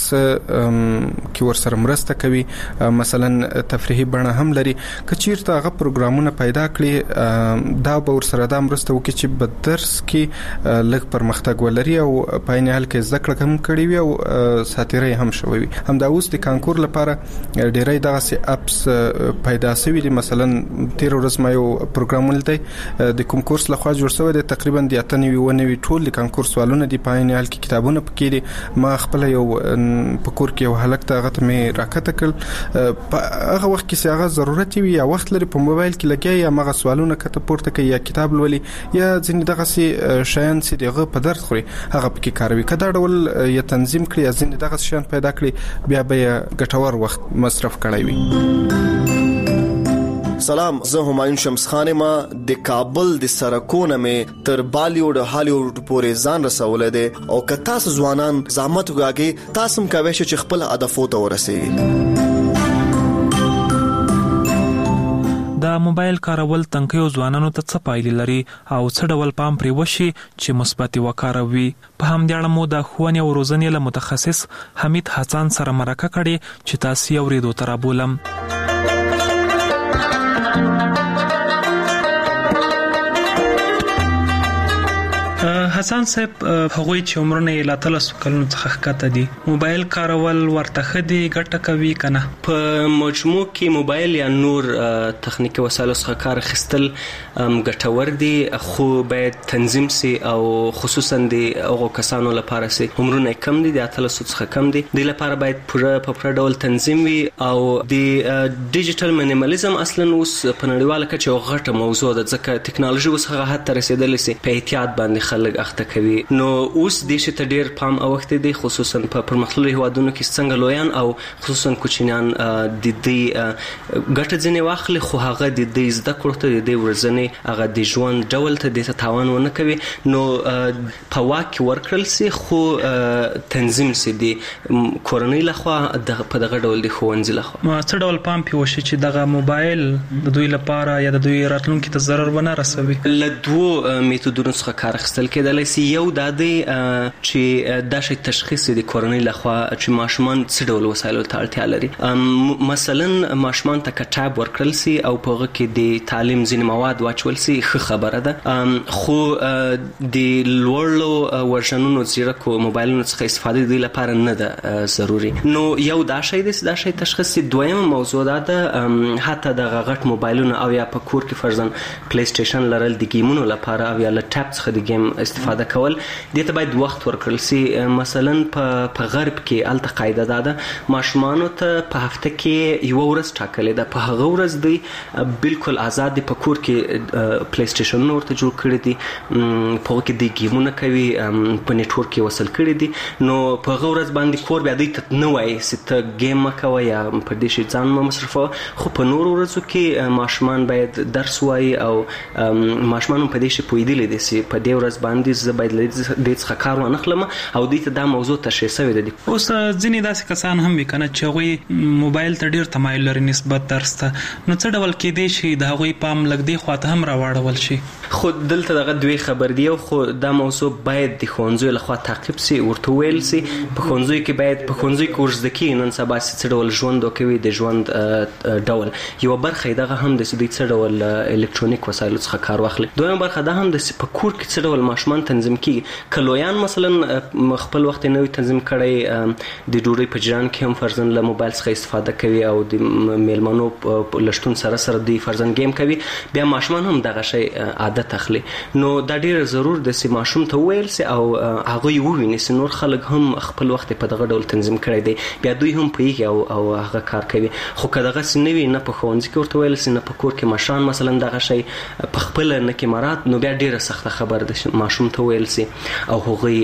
کې ورسره مرسته کوي، مثلا تفریحي بڼه هم لري. که چیرته هغه پروګرامونه پیدا کړي دا به ورسره دا مرسته وکړي چې په درس کې لږ پرمختګ ولري او په عین حال کې زده کړه هم کړي وي او ساتیري هم شوي وي. همدا اوس د کانکور لپاره ډېرې دغه اپس پیدا شوي دي. مثلا تیر ورځ ما یو پروګرام ولید د کوم کورس لخوا جوړ شوی دی، تقریبا د 98 ټول د کانکور سوالونه دی، په عین حال کې کتابونه پکې دي. ما خپل یو په کور کې یو هلک ته هغه مې راکته کړ، په هغه وخت کې هغه ضرورت وي یا وخت لري په موبایل کې لګي یا مغه سوالونه کته پورته کوي یا کتاب لولي یا ځینې دغه سي شیان چې دغه په درد خوري هغه پکې کاروي. کدا ډول یا تنظیم کړی یا ځینې دغه شیان پیدا کړی بیا به ګټور وخت مصرف کړی وي. سلام، زه همایون شمس خان ما د کابل د سرکونه مې تر بالیوډ هالیوډ پورې ځان رسولې ده او که تاسو ځوانان زحمت وکړئ تاسو هم کوئ چې خپل هدفو ته ورسیږئ. د موبایل کارول تنکیو ځوانانو ته څه پایلې لري او څه ډول پام پرې وشي چې مثبت وکاروي. په همدې اړه مو د ښوونې او روزنې له متخصص حمید حسن سره مرکه کړې چې تاسو یې اورېدو ته رابولم. حسن صاحب، هغوی چې عمرونه یې لا 13 کلونو څخه ښکته دي موبایل کارول ورته خدي ګټه کوي کنه؟ په مجموع کې موبایل یا نور تخنیکی وسایل څخه کار اخیستل ګټور دي، خو باید تنظیم سي او خصوصا د هغو کسانو لپاره سي عمرونه کم دي، د 13 څخه کم دي، د لپاره باید پوره ډول تنظیم وي او د ډیجیټل مینیمالیزم اصلا اوس په نړیواله کچه یو غټه موضوع ده، ځکه ټکنالوژي اوس هغه حد ته رسیدلې سي په احتیاط باندې خلک اخته کوي. نو اوس د شي ته ډیر پام اوخته دي، خصوصا په پرمختللو هیوادونو کې څنګه لویان او خصوصا کوچنیان د دې ګټه ځنې واخلي، خو هغه د دې زده کړو ته د دې ورځنې هغه د ژوند ډول ته د تاوان ونه کوي. نو په واکه ورکړل سي خو تنظیم سي دي کورنۍ لخوا په دغه ډول د خوندې لخوا. ما څه ډول پام پیوشي چې دغه موبایل د دوی لپاره یا د دوی راتلونکي ته ضرر ونه رسوي؟ له دوه میتودونو څخه کار اخیستل کېدل کولای شي یو د دې چې د شي تشخیص د کورنۍ لخوا چې ماشومان څه ډول وسایلو ته اړتیا لري. مثلا ماشومان ته کتاب ورکړل سي او په هغه کې د تعلیم ځینې مواد واچول سي ښه خبره ده، خو د لوړو ورژنونو زیرکو موبایلونو څخه استفاده د لپاره نه ده ضروري. نو یو دا شی تشخیص. دویمه موضوع ده حتی د غټ موبایلونو او یا په کور کې فرضاً پلی سټیشن لرل د گیمونو لپاره او یا لټاپ څخه د گیم استفاده کول، دې ته باید وخت ورکړل سي. مثلا په غرب کې الته قاعده ده ماشومانو ته په هفته کې یو ورځ ټاکلې ده، په هغه ورځ دی بالکل آزاد دي، په کور کې پلی سټیشن ورته جوړ کړی دي، په هغه کې د گیمونه کوي، په نیټورک کې وصل کړی دي. نو په هغه ورځ باندې کور بیا دوی ته نه وایي چې ته گیم مه کوه یا په دې شي ځان مه مصرفوه، خو په نورو ورځو کې ماشومان باید درس وایي او ماشومان په دې شي پوهېدلی دي چې په دې ورځ باندې زه باید له دې څخه کار وانخلم او دوی ته دا موضوع تشریح شوې ده. اوس ځینې داسې کسان هم وي که نه چې هغوی موبایل ته ډېر تمایل لري نسبت درس ته، نو څه ډول کېدی شي د هغوی پام لږ دې خواته هم راواړول شي؟ خو دلته دغه دوی خبر دی، خو دا موضوع باید د ښوونځیو لخوا تعقیب سي، ورته ویل سي په ښوونځیو کې باید په ښوونځیو کې ورزده کېږي نن سبا چې څه ډول ژوند وکوي، د ژوند ډول یوه برخه یې دغه هم ده چې دوی څه ډول الکترونیک وسایلو څخه کار واخلي. دویمه برخه دا هم ده چې په کور کې څه ډول ماشومان تنظیم کېږي. که لویان مثلا خپل وخت یې نه وي تنظیم کړی، د ډوډۍ په جریان کې هم فرضاً له موبایل څخه استفاده کوي او د میلمنو لشتون سره سره دوی فرضاً گیم کوي، بیا ماشومان هم دغه شی عادت اخلي. نو دا ډېر ضرور ده چې ماشوم ته وویل سي او هغوی وویني چې نور خلک هم خپل وخت په دغه ډول تنظیم کړی دی، بیا دوی هم پوهېږي او هغه کار کوي. خو که دغسې نه وي، نه په ښوونځي کې ورته ویل سي نه په کور کې مشران مثلا دغه شی په خپله نه کې مراد، نو بیا ډېره سخته خبره ده چې ماشوم ته ویل سي او هغوی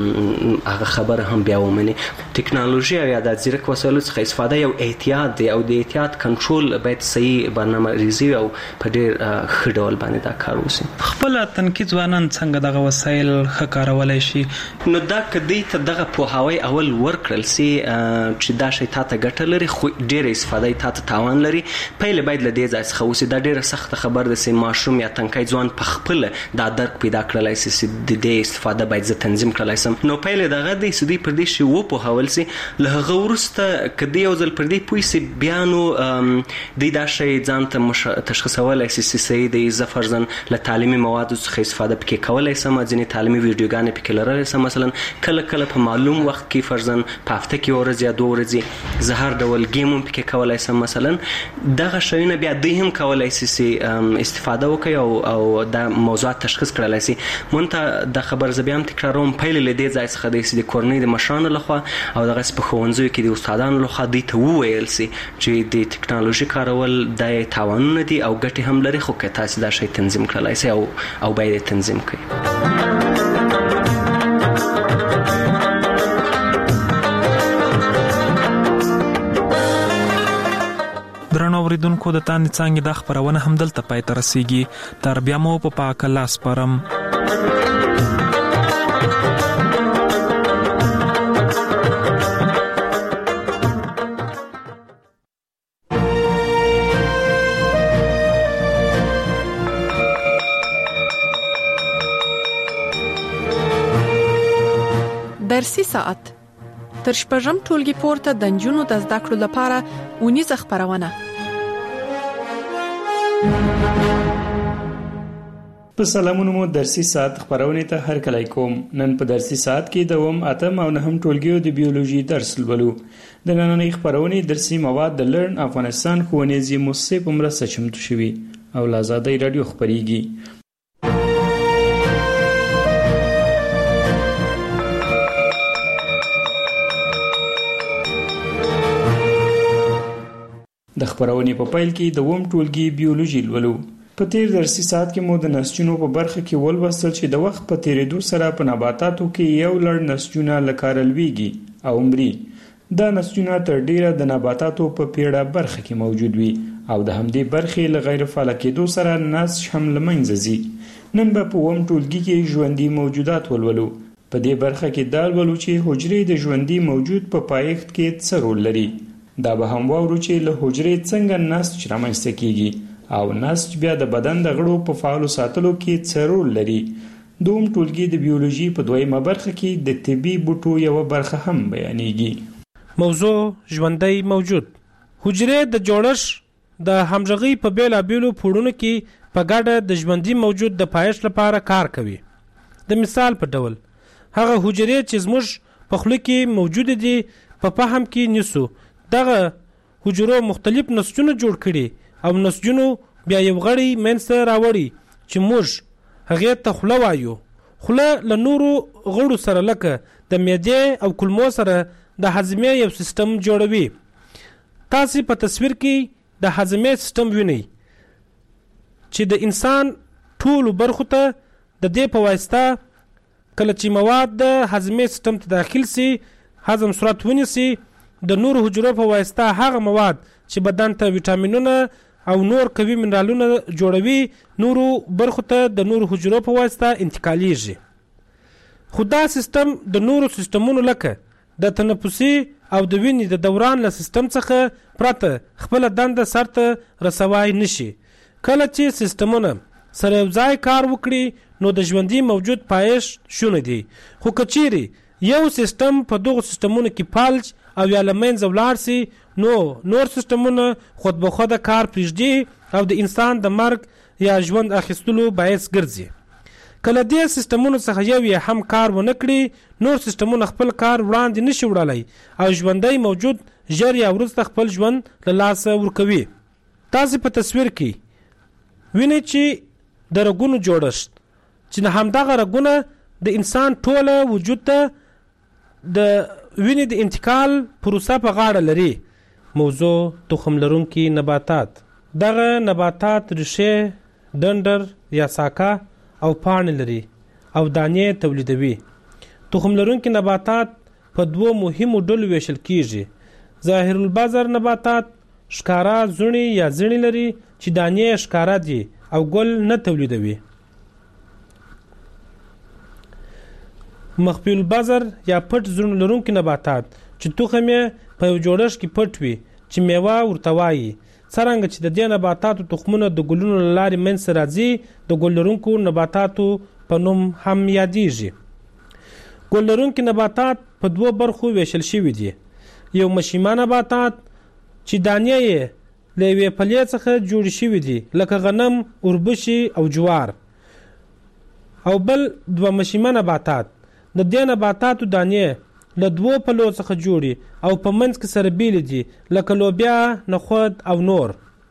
هغه خبره هم بیا ومني. ټکنالوژي او یا د ځیرک وسایلو څخه استفاده یو احتیاط دی او د احتیاط کنټرول باید صحیح برنامه ریزي او په ډېر ښه ډول باندې دا کار وشي. خپل تنکي ځوانان څنګه دغه وسایل ښه کارولای شي؟ نو دا که دوی ته دغه پوهاوی اول ورکړل سي چې دا شی تا ته ګټه لري خو ډېره استفاده یې تا ته تاوان لري، پهله باید له دې ځای څخه وسي. دا ډېره سخته خبر ده چې ماشوم یا تنکی ځوان په خپله دا درک پیدا کړلی سي چې د دې استفاده باید زه تنظیم کړلی سم. نو پهله دغه دی چې دوی پر دې شي وپوهول سي، له هغه وروسته که دوی یو ځل پر دې پوه سي، بیا نو دوی دا شی ځان ته تشخیصولی سي چې صحیح دی، زه فرضاً له تعلیمي موادو څخه استفاده پکې کولی سم، ځینې تعلیمي ویډیوګانې پکې لرلی سم، مثلا کله کله په معلوم وخت کې فرضاً په هفته کې یو ورځ یا 2 ورځې زه هر ډول گیم هم پکې کولی سم. مثلا دغه شیونه بیا دوی هم کولی سي چې استفاده وکړي او دا موضوعات تشخیص کړلی سي. مونږ ته دا خبر زه بیا هم تکراروم، پهلې له دې ځای څخه دی چې د کورنۍ د مشرانو لخوا او دغسې په ښوونځیو کې د استادانو لخوا دوی ته وویل سي چې د ټکنالوژي کارول دا یې تاوانونه دي او ګټې هم لري، خو که تاسې دا شی تنظیم کړلی سي او باید یې تنظیم کړئ. درنو اوریدونکو، د تاندې څانګې دا خپرونه همدلته پای ته رسیږي. تر بیا مو په پاک الله سپارم. درسي ساعت تر شپږم ټولګي پورته د نجونو د زده کړو لپاره ونیزه خپرونه. په سلامونو مو درسي ساعت خپرونه ته هرکلی کوم. نن په درسي ساعت کې د 8 او 9 ټولګیو د بیولوژي درس لولو. د نننۍ خپرونې درسي مواد د لرن افغانستان ښوونیزې مؤسسې په مرسته چمتو شوي او له آزادۍ راډیو خپریږي. د خپرونې په پیل کې د 8 ټولګي بیولوژي لولو. په تیر درسي ساعت کې مو د نسجونو په برخه کې ولوستل چې د وخت په تیریدو سره په نباتاتو کې یو لړ نسجونه لکاره لویږي او مري. دا نسجونه تر ډیره د نباتاتو په پیړه برخه کې موجود وي او د همدې برخې له غیر فعال کېدو سره نسج هم له منځه ځي. نن به په 8 ټولګي کې ژوندي موجودات ولولو. په دې برخه کې دا ولولو چې حجرې د ژوندي موجود په پایښت کې څه رول لري. دا به هم واورو چې له حجرې څنګه نسج رامنځته کیږي او نسج بیا د بدن د غړو په فعالو ساتلو کې څه رول لري. دوم ټولګي د بیولوژي په دویمه برخه کې د طبي بوټو یو برخه هم بیانېږي. موضوع ژوندۍ موجود. حجرې د جوړښت د همغږي په بیلابیلو پوړونو کې په ګډه د ژوندۍ موجود د پایښت لپاره کار کوي. د مثال په ډول هغه حجرې چې زموږ په خوله کې موجود دي په فهم کې نیسو دغه حجرو مختلف نسجونه جوړ کړي او نسجونو بیا یو غړی منځته راوړي چې موږ هغه ته خوله وایو. خوله له نورو غړو سره لکه د معدې او کولمو سره د هضمې یو سیستم جوړوي. تاسو په تصویر کې د هضمې سیستم وینئ چې د انسان ټول برخو ته د دې په واسطه کله چې مواد د هضمې سیستم ته داخل سي هضم صورت ونیسي د نورو حجرو په واسطه هغه مواد چې بدن ته ویټامینونه او نور قوي منرالونه جوړوي نورو برخو ته د نورو حجرو په واسطه انتقالیږي. خو دا سیستم د نورو سیستمونو لکه د تنفسي او د وینې د دوران له سیستم څخه پرته خپل دنده سرته رسوای نشي. کله چې سیستمونه سره یو ځای کار وکړي نو د ژوندۍ موجود پایښت شونه دي. خو کچيري یو سیستم په دغه سیستمونو کې فلج او یا لمنځه ولاړ سي نو نور سیستمونه خود به خود کار پرېږدي او د انسان د مرګ یا ژوند اخیستلو باعث ګرځي. کله دې سیستمونو څخه یو یې هم کار ونه کړي نور سیستمونه خپل کار وړاندې نشي وړلای او ژوندۍ موجود ژر یا وروسته خپل ژوند له لاسه ورکوي. تاسو په تصویر کې وینئ چې د رګونو جوړښت چې همدغه رګونه د انسان ټوله وجود ته د وینې د انتقال پروسه په غاړه لري. موضوع تخم لرونکي نباتات. دغه نباتات ریښې ډنډر یا ساکه او پاڼې لري او دانې تولیدوي. تخم لرونکي نباتات په دوو مهمو ډلو ویشل کیږي. ظاهر البذر نباتات ښکارا زړي یا زړي لري چې دانې ښکارا دي او ګل نه تولیدوي. مخفي البذر یا پټ زړه لرونکي نباتات چې تخم یې په یو جوړښت کې پټ وي چې میوه ورته وایي. څرنګه چې د دې نباتاتو تخمونه د ګلونو له لارې منځته راځي د ګل لرونکو نباتاتو په نوم هم یادیږي. ګل لرونکي نباتات په دوو برخو ویشل شوي دي. یو مشیمه نباتات چې دانې یې له یوې پلې څخه جوړې شوي دي لکه غنم، اوربشي او جوار. او بل دوه مشیمه نباتات د دې نباتاتو دانې له دوو پلو څخه جوړي او په منځ کې سره بیل دي لکه لوبیا، نخود او نور.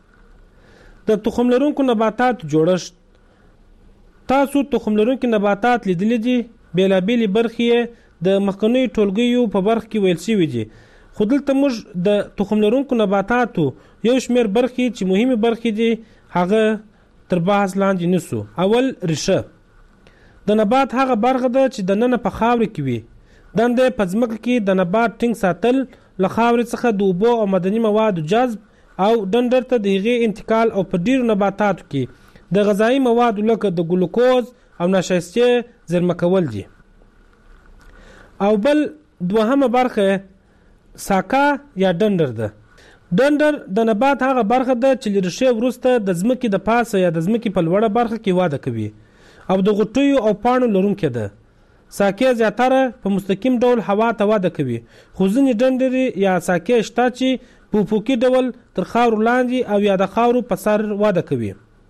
د تخم لرونکو نباتاتو جوړښت. تاسو تخم لرونکي نباتات لیدلي دي. بیلابیلې برخې د مخکنیو ټولګیو په برخه کې ویل شوي دي. خو دلته موږ د تخم لرونکو نباتاتو یو شمېر برخې چې مهمې برخې دي هغه تر بحث لاندې نیسو. اول ریښه. د نبات هغه برخه ده چې د ننه په خاورې کې وي. دنده په ځمکه کې د نبات ټینګ ساتل، له خاورې څخه د اوبو او معدني موادو جذب او ډنډر ته د هغې انتقال او په ډیرو نباتاتو کې د غذایي موادو لکه د ګلوکوز او نشایستې زیرمه کول دي. او بل دوهمه برخه ساکه یا ډنډر ده. ډنډر د نبات هغه برخه ده چې له ریښې وروسته د ځمکې د پاسه یا د ځمکې په لوړه برخه کې وده کوي او د غوټیو او پاڼو لرونکې ده. ساکه زیاتره په مستقیم ډول هوا ته وده کوي، خو ځینې ډنډرې یا ساکه شته چې په افقي ډول تر خاورو لاندې او یا د خاورو په سر وده کوي.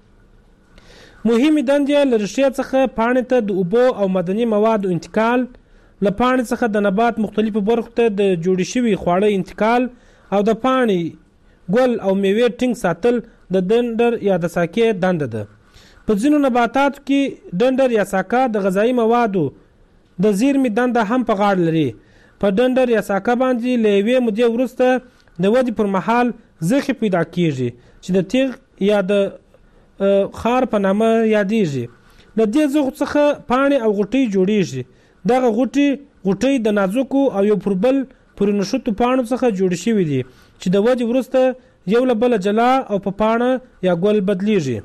مهمې دندې له ریښې څخه پاڼې ته د اوبو او معدني موادو انتقال، له پاڼې څخه د نبات مختلفو برخو ته د جوړې شوي خواړه انتقال او د پاڼې ګل او میوې ټینګ ساتل د ډنډر یا د ساکه دنده ده. په ځینو نباتاتو کې ډنډر یا ساکه د غذایي موادو د زیرمې دنده هم په غاړه لري. په ډنډر یا ساکه باندې له یوې مودې وروسته د ودې پر مهال زخې پیدا کیږي چې د تیغ یا د خار په نامه یادیږي. له دې زخو څخه پاڼې او غوټۍ جوړیږي. دغه غوټۍ د نازکو او یو پر بل پورې نښتو پاڼو څخه جوړې شوي دي چې د ودې وروسته یو له بله جلا او په پاڼه یا ګل بدلیږي.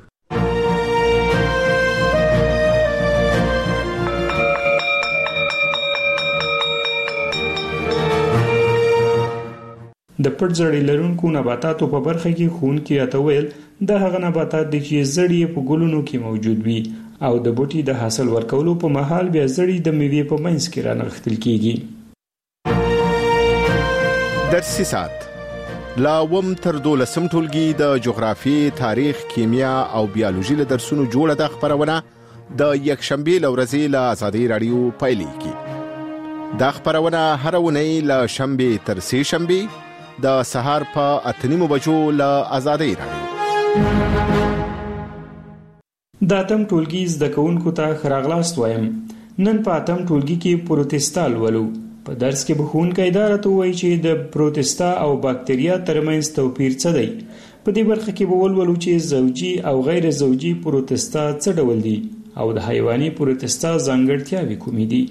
د پټ زړی لرونکو نباتاتو په برخه کې ښوونکي راته ویل دا هغه نباتات دي چې زړی په ګلونو کې موجود وي او د بوټي د حاصل ورکولو په مهال بیا زړی د میوې په منځ کې رانغښتل کیږي. درسي ساعت لا وم تر 12 ټولګي د جغرافي، تاریخ، کیمیا او بیولوژي له درسونو جوړه د خبرونه د یکشنبه لورځي له آزادۍ رادیو پایلیږي. دا خبرونه هر ونی له شنبه تر سه شنبه د سهار په 8:30 بجو له آزادۍ رادیو. د اتم ټولګي زده کوونکو ته خراغلاست وایم. نن په اتم ټولګي کې پروتستا ولو. په درس کې به ښوونکی دا راته وایي چې د پروتستا او باکتریا ترمنځ توپیر څه دی. په دې برخه کې به ولولو چې زوجي او غیر زوجي پروتستا څه ډول دي او د حیواني پروتستا ځانګړتیاوې کومې دي.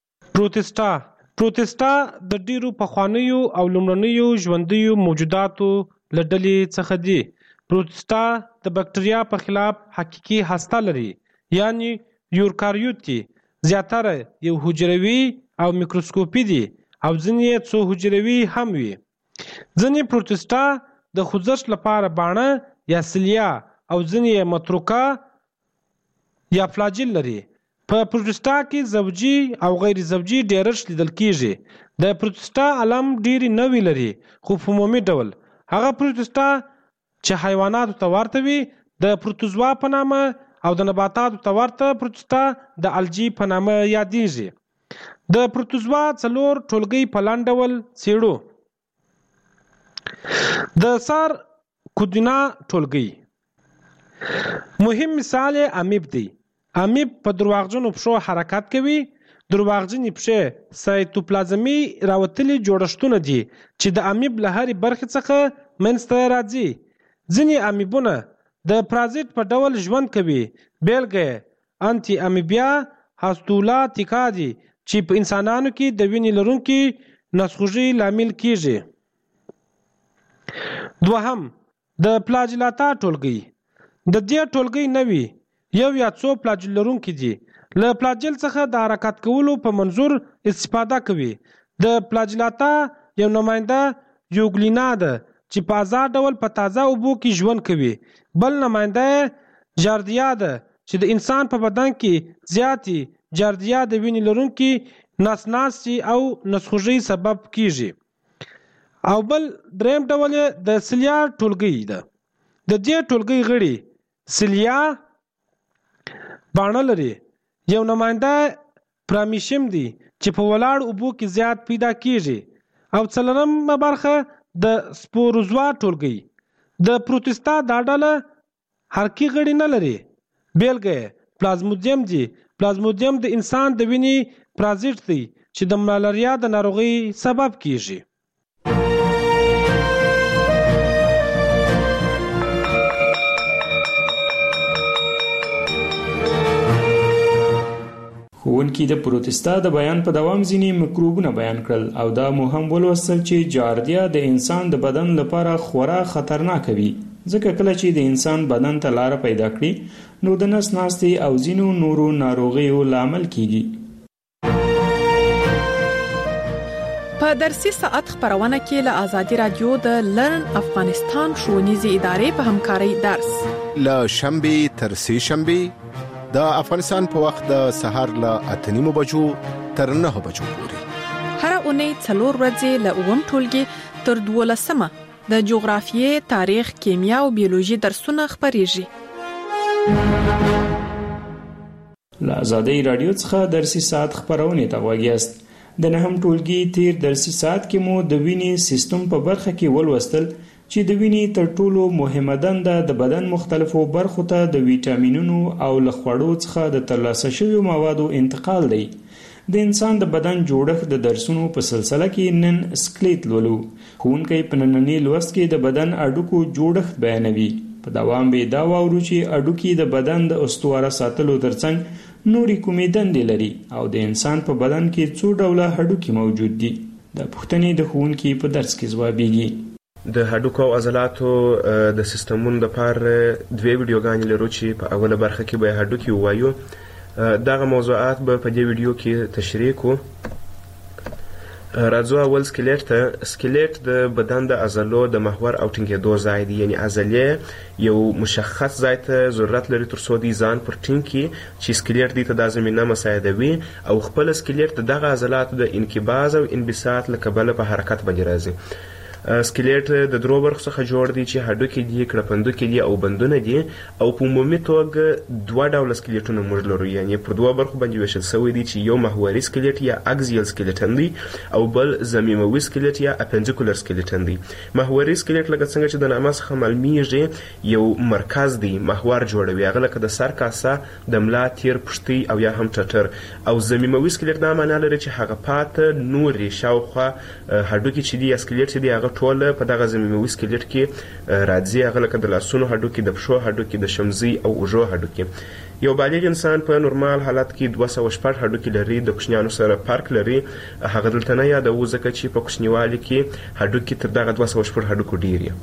پروتستا د ډیرو پخوانیو او لومړنیو ژوندیو موجوداتو له ډلې څخه دي. پروتستا د باکتریا په خلاف حقیقي هسته لري، یعنی یوکاریوت دي. زیاتره یو حجروي او میکروسکوپي دي او ځینې څو حجروي هم وي. ځینې پروتستا د خوځښت لپاره باڼه یا سیلیا او ځینې متروکه یا فلاجیل لري. په پروتستا کې زوجي او غیر زوجي ډیرش لیدل کیږي. د پروتستا علم ډیری نوی لري، خو په عمومي ډول هغه پروتستا چې حیواناتو ته ورته وي د پروتوزوا په نامه او د نباتاتو ته ورته پروتستا د الجی په نامه یادیږي. د پروتوزوا 4 ټولګي په لاندې ډول څېړو. د سار کودینا ټولګي مهم مثال امیب دی. امیب په درواغجنو پښو حرکت کوي. درواغجنې پښې سایتوپلازمي راوتلي جوړښتونه دي چې د امیب له هرې برخې څخه منځته راځي. ځینې امیبونه د پرازیت په ډول ژوند کوي. بیلګه انټي امیبیا هاستولاتیکا دي چې په انسانانو کې د وینې لرونکي نسخوږي لامل کیږي. دوهم د پلاجلاتا ټولګي. د دې ټولګي نوي یو یا څو پلاجل لرونکي دي. له پلاجل څخه د حرکت کولو په منظور استفاده کوي. د پلاجلاتا یو نماینده یوګلینا ده چې په آزاد ډول په تازه اوبو کې ژوند کوي. بل نماینده جاردیا ده چې د انسان په بدن کې زیاتی جاردیا د وینې لرونکي ناسناسي او نسخوږي سبب کیږي. او بل دریم ډول د سیلیا ټولګي ده. د دې ټولګي غړي سیلیا باڼه لري. یو نماینده پرامیشم دي چې په ولاړ اوبو کې زیات پیدا کیږي. او څلورم برخه د سپوروزوا ټولګي. د پروتستا دا ډله حرکي غړي نه لري. بیلګه پلازمودیم دي. پلازمودیم د انسان د وینې پرازیت دی چې د ملاریا د ناروغي سبب کیږي. ښوونکي د پروتستا د بیان په دوام ځینې میکروبونه بیان کړل او دا مو هم ولوستل چې جاردیا د انسان د بدن لپاره خورا خطرناک وي، ځکه کله چې د انسان بدن ته لار پیدا کړي نو د نس ناستي او ځینو نورو ناروغیو لامل کیږي. په درسي ساعت خبرونه کې له آزادي رادیو د لرن افغانستان ښوونیزې ادارې په همکارۍ درس له شنبه تر سه شنبه د افغانستان په وخت د سهار له 8:30 بجو تر 9 بجو پورې. هر اونۍ 4 ورځې له اووم ټولګي تر 12مه د جغرافیې، تاریخ، کیمیا او بیولوژي درسونه خبريږي. له آزادۍ رادیو څخه درسي ساعت خبرونه ته وګیاست. د نهم ټولګي تیر درسي ساعت کې مو د وینې سیستم په برخه کې ولوستل چې د وینې تر ټولو مهمه دنده د بدن مختلفو برخو ته د ویټامینونو او له خوړو څخه د ترلاسه شویو موادو انتقال دی. د انسان د بدن جوړښت د درسونو په سلسله کې نن سکلیټ لولو. ښوونکی په ننني لوست کې د بدن اډوکو جوړښت بیانوي. په دوام به دا واورو چې اډوکي د بدن د استواره ساتلو ترڅنګ نورې کومې دندې لري او د انسان په بدن کې څو ډوله هډوکي موجود دي. د پوښتنې د ښوونکي په درس کې ځوابیږي. د هډوکو او عضلاتو د سیستمونو لپاره دوه ویډیوګانې لرو چې په اوله برخه کې به هډوکي ووایو. دغه موضوعات به په دې ویډیو کې تشریح کوو. راځو اول سکلیټ ته. سکلیټ د بدن د عضلو د محور او ټینګېدو ځای دی، یعنی عضلې یو مشخص ځای ته ضرورت لري تر څو دی ځان پر ټینګ کړي چې سکلیټ دی ته دا زمینه مساعدوي او خپل سکلیټ د دغه عضلاتو د انقباض او انبساط له کبله په حرکت باندې راځي. سکلیټ د درو برخو څخه جوړ دی چې هډوکي دي، کړپندوکي دي او بندونه دي، او په عمومي توګه دوه ډوله سکلیټونه موږ لرو، یعنی پر دوه برخو باندې ویشل شوی دی چې یو محوري سکلیټ یا اکزیل سکلیټن دی او بل ضمیموي سکلیټ یا اپنډیکولر سکلیټن دی. محوري سکلیټ لکه څنګه چې د نامه څخه معلومیږي یو مرکز دی، محور جوړوي، هغه لکه د سر کاسه، د ملا تیر پشتۍ او یا هم ټټر. او ضمیموي سکلیټ دا معنا لري چې هغه پاته نورې شاوخوا هډوکي چې دي یا سکلیټ چې دی هغه ټول په دغه ضمیموي سکلیټ کې راځي، هغه لکه د لاسونو هډوکي، د پښو هډوکي، د شمزۍ او اوږو هډوکي. یو بالغ انسان په نورمال حالت کې 206 هډوکي لري، د کوچنیانو سره فرق لري. هغه دلته نه یادوو ځکه چې په کوچنیوالي کې هډوکي تر دغه 206 هډوکو ډیر دي.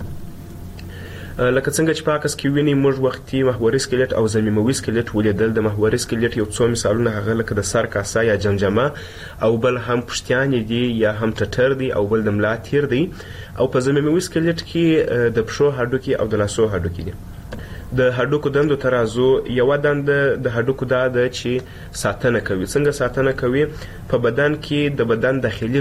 لکه څنګه چې په عکس کې ویني موږ وختي محوري سکلیټ او ضمیموي سکلیټ ولیدل. د محوري سکلیټ یو څو مثالونه هغه لکه د سر کاسه یا جمجمه، او بل هم پشتیانې دي یا هم ټټر دی، او بل د ملا تیر دی. او په ضمیموي سکلیټ کې د پښو هډوکي او د لاسو هډوکي دي. د هډوکو دندو ته راځو. یوه دنده د هډوکو دا ده چې ساتنه کوي. څنګه ساتنه کوي؟ په بدن کې د بدن داخلي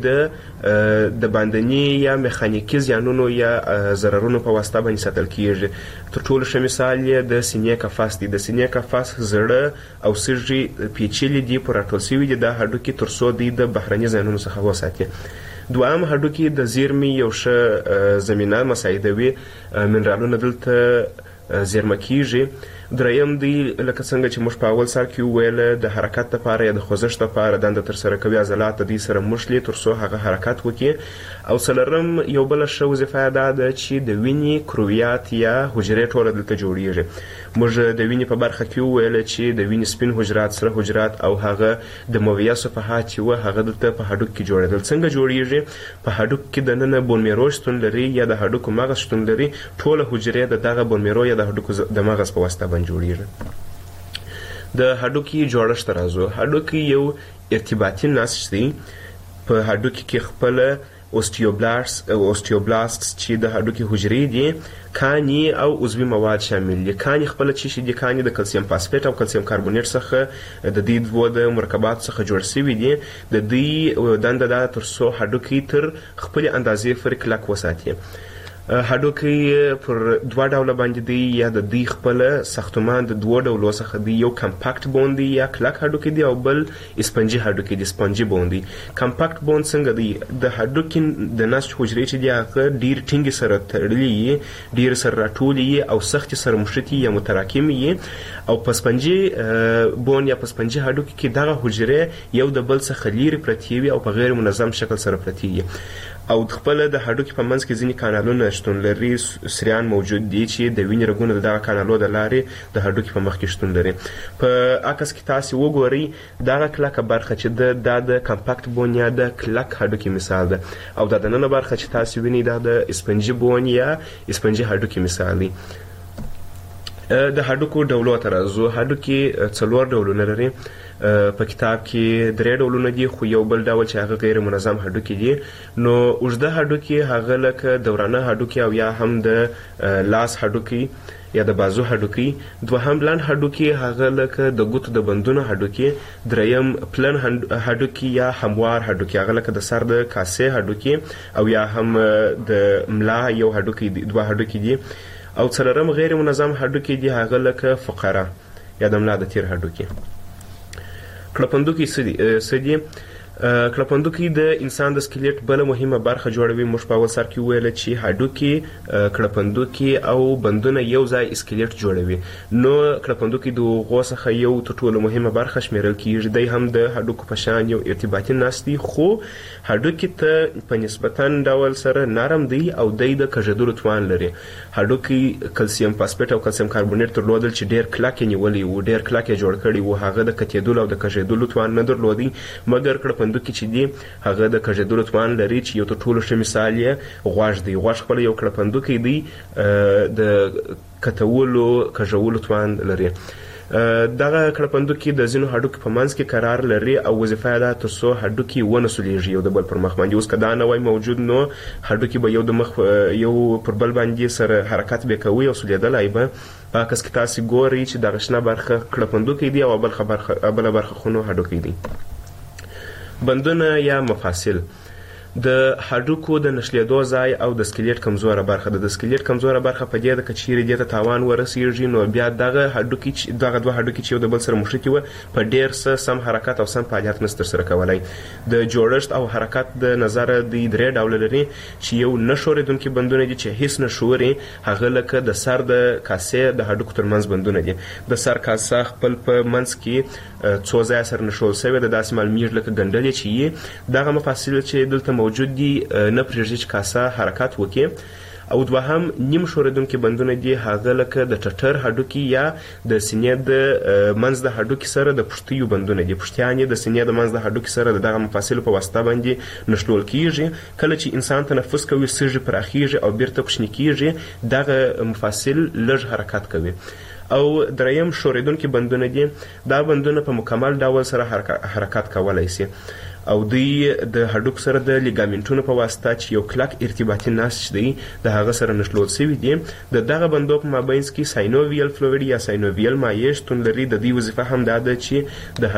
غړي د باندني یا میخانیکي زیانونو یا ضررونو په واسطه باندې ساتل کیږي. تر ټولو ښه مثال یې د سینې قفس دی. د سینې قفس زړه او سږي پیچلي دي، پر راټول شوي دي دا هډوکي تر څو دی د بهرني زیانونو څخه وساتي. دویم هډوکي د زیرمې یو ښه زمینه مساعدوي، منرالونه دلته زیرمه کیږي. دریم دی لکه څنګه چې موږ په اول سر کې وویل د حرکت لپاره یا د خوځښت لپاره دنده ترسره کوي، عضلات د دې سره مښلي تر څو هغه حرکت وکړي. او څلورم یو بله ښه وظیفه دا ده چې د وینې کرویات یا حجرې ټوله دلته جوړیږي. موږ د وینې په برخه کې وویل چې د وینې سپین حجرات، سره حجرات او هغه د مویه صفحات چې وه هغه دلته په هډوک کې جوړېدل. څنګه جوړیږي؟ په هډوک کې دننه بون میرو شتون لري یا د هډوکو مغز شتون لري. ټوله حجرې د دغه بون میرو یا د هډوکو د مغز په واسطه باندې جوړیږي. د هډوکي جوړښت ته راځو. هډوکي یو ارتباطي نسج دی. په هډوکي کې خپل اوستیوبلاست چې د هډوکي حجرې دي، کاني او عضوي مواد شامل دي. کاني خپل چې دي کاني د کلسیم فاسفیټ او کلسیم کاربونیټ څخه د دې دوه د مرکبات څخه جوړ شوي دي. د دې دنده دا تر څو هډوکي تر خپل اندازې پورې کلک وساتي. هډوکي پر دوه ډوله باندې دی، یا د دوی خپل ساختمان د دوه ډولو څخه دی. یو کمپاکټ بون دی یا کلک هډوکي دی، او بل اسپنجي هډوکي دی، سپنجي بون دی. کمپاکټ بون څنګه دی؟ د هډوکي د نسج حجرې چې دی هغه ډیر ټینګې سره تړلي، ډیر سره راټولي او سخت سره مشتي یا متراکمي. او په سپنجي بون یا په سپنجي هډوکي کې دغه حجرې یو د بل څخه لیرې پرتې وي او په غیر منظم شکل سره پرتې وي. او خپل د هډوکي په منځ کې ځینې کانالونه شتون لري، سریان موجود دي چې د وینې رګونو د دغه کانالو د لارې د هډوکي په مخ کې شتون لري. په عکس کې تاسو وګورئ دغه کلکه برخه چې د کمپاکټ بون یا د کلک هډوکي مثال ده، او د دننه برخه چې تاسو وینئ دا د اسپنجي بون یا اسپنجي هډوکي مثال دی. د هډوکو ډولو ته راځو. هډوکي 4 ډولونه لري. په کتاب کې 3 ډولونه دي، خو یو بل ډول چې هغه غیر منظم هډوکي دي. نو اوږده هډوکي هغه لکه دورانه هډوکي او یا هم د لاس هډوکي یا د بازو هډوکي. دوهم لنډ هډوکي هغه لکه د ګوتو د بندونو هډوکي. دریم پلن هډوکي یا هموار هډوکي هغه لکه د سر د کاسې هډوکي او یا هم د ملا یو هډوکي دي، 2 هډوکي دي. او څلورم غیر منظم هډوکي دي هغه لکه فقره یا د ملا د تیر هډوکي. کړپندوکي څه دي؟ کړپندوکي د انسان د سکلیټ بل مهمه برخه جوړوي. موږ په اول سر کې ویل چې هډوکي، کړپندوکي او بندونه یو ځای سکلیټ جوړوي. نو کړپندوکي د هغو څخه یو تر ټولو مهمه برخه شمیرل کیږي. دی هم د هډوکو په شان یو ارتباطي نسج دی، خو هډوکي ته په نسبتا ډول سره نرم دی او دی د کږېدلو توان لري. هډوکي کلسیم فاسفیټ او کلسیم کاربونیټ درلودل چې ډیر کلک یې نیولي وو، ډیر کلک یې جوړ کړي وو. هغه د کتېدلو او د کږېدلو توان نه درلودي، مګر کړپندوکي چې دی هغه د کږېدلو توان لري، چې یو تر ټولو ښه مثال یې غوږ دی. غوږ خپل یو کړپندوکي دی، د کتولو کږولو توان لري. دغه کړپندوکي د ځینو هډوکو په منځ کې قرار لري او وظیفه ده تر څو هډوکي ونه سولېږي یو د بل پر مخ باندې. اوس که دا نه وای موجود نو هډوکي به یو د مخ یو پر بل باندې سره حرکت به کوي او سولېدلی به. په عکس کې تاسې ګورئ چې دغه شنه برخه کړپندوکی دی او بله برخه خونو هډوکی دی. بندونه یا مفاصل د هډوکو د نښلېدو ځای او د سکلیټ کمزوره برخه ده. د سکلیټ کمزوره برخه په دې ده که چیرې دې ته تاوان ورسېږي نو بیا دغه دوه هډوکي چې یو د بل سره مښتي وه په ډېر څه سم حرکت او سم فعالیت نشي ترسره کولی. د جوړښت او حرکت د نظره دوی 3 ډوله لري چې یو نه ښورېدونکي بندونه دي چې هیڅ نه ښوري، هغه لکه د سر د کاسې د هډوکو ترمنځ بندونه دي. د سر کاسه خپل په منځ کې څو ځایه سره نښلول سوې ده، داسې معلومیږي لکه ګنډلې چې یي. دغه مفاصل چې دلته موجود دي نه پرېږدي چې کاسه حرکت وکړي. او دوهم نیم ښورېدونکي بندونه دي، هغه لکه د ټټر هډوکي یا د سینې د منځ د هډوکي سره د پښتیو بندونه دي. پښتیان یې د سینې د منځ د هډوکي سره د دغه مفاصلو په واسطه باندې نښلول کیږي. کله چې انسان تنفس کوي سږي پراخیږي او بیرته کوچني کیږي، دغه مفاصل لږ حرکت کوي. او دریم ښورېدونکي بندونه دي، دا بندونه په مکمل ډول سره حرکت کولی شي او دوی د هډوکو سره د لیګامنټونو په واسطه چې یو کلک ارتباطي نسج دی د هغه سره نښلول سوي دي. د دغه بندو په مابینځ کې ساینوویل فلویډ یا ساینوویل مایع شتون لري. د دوی وظیفه هم دا ده چې د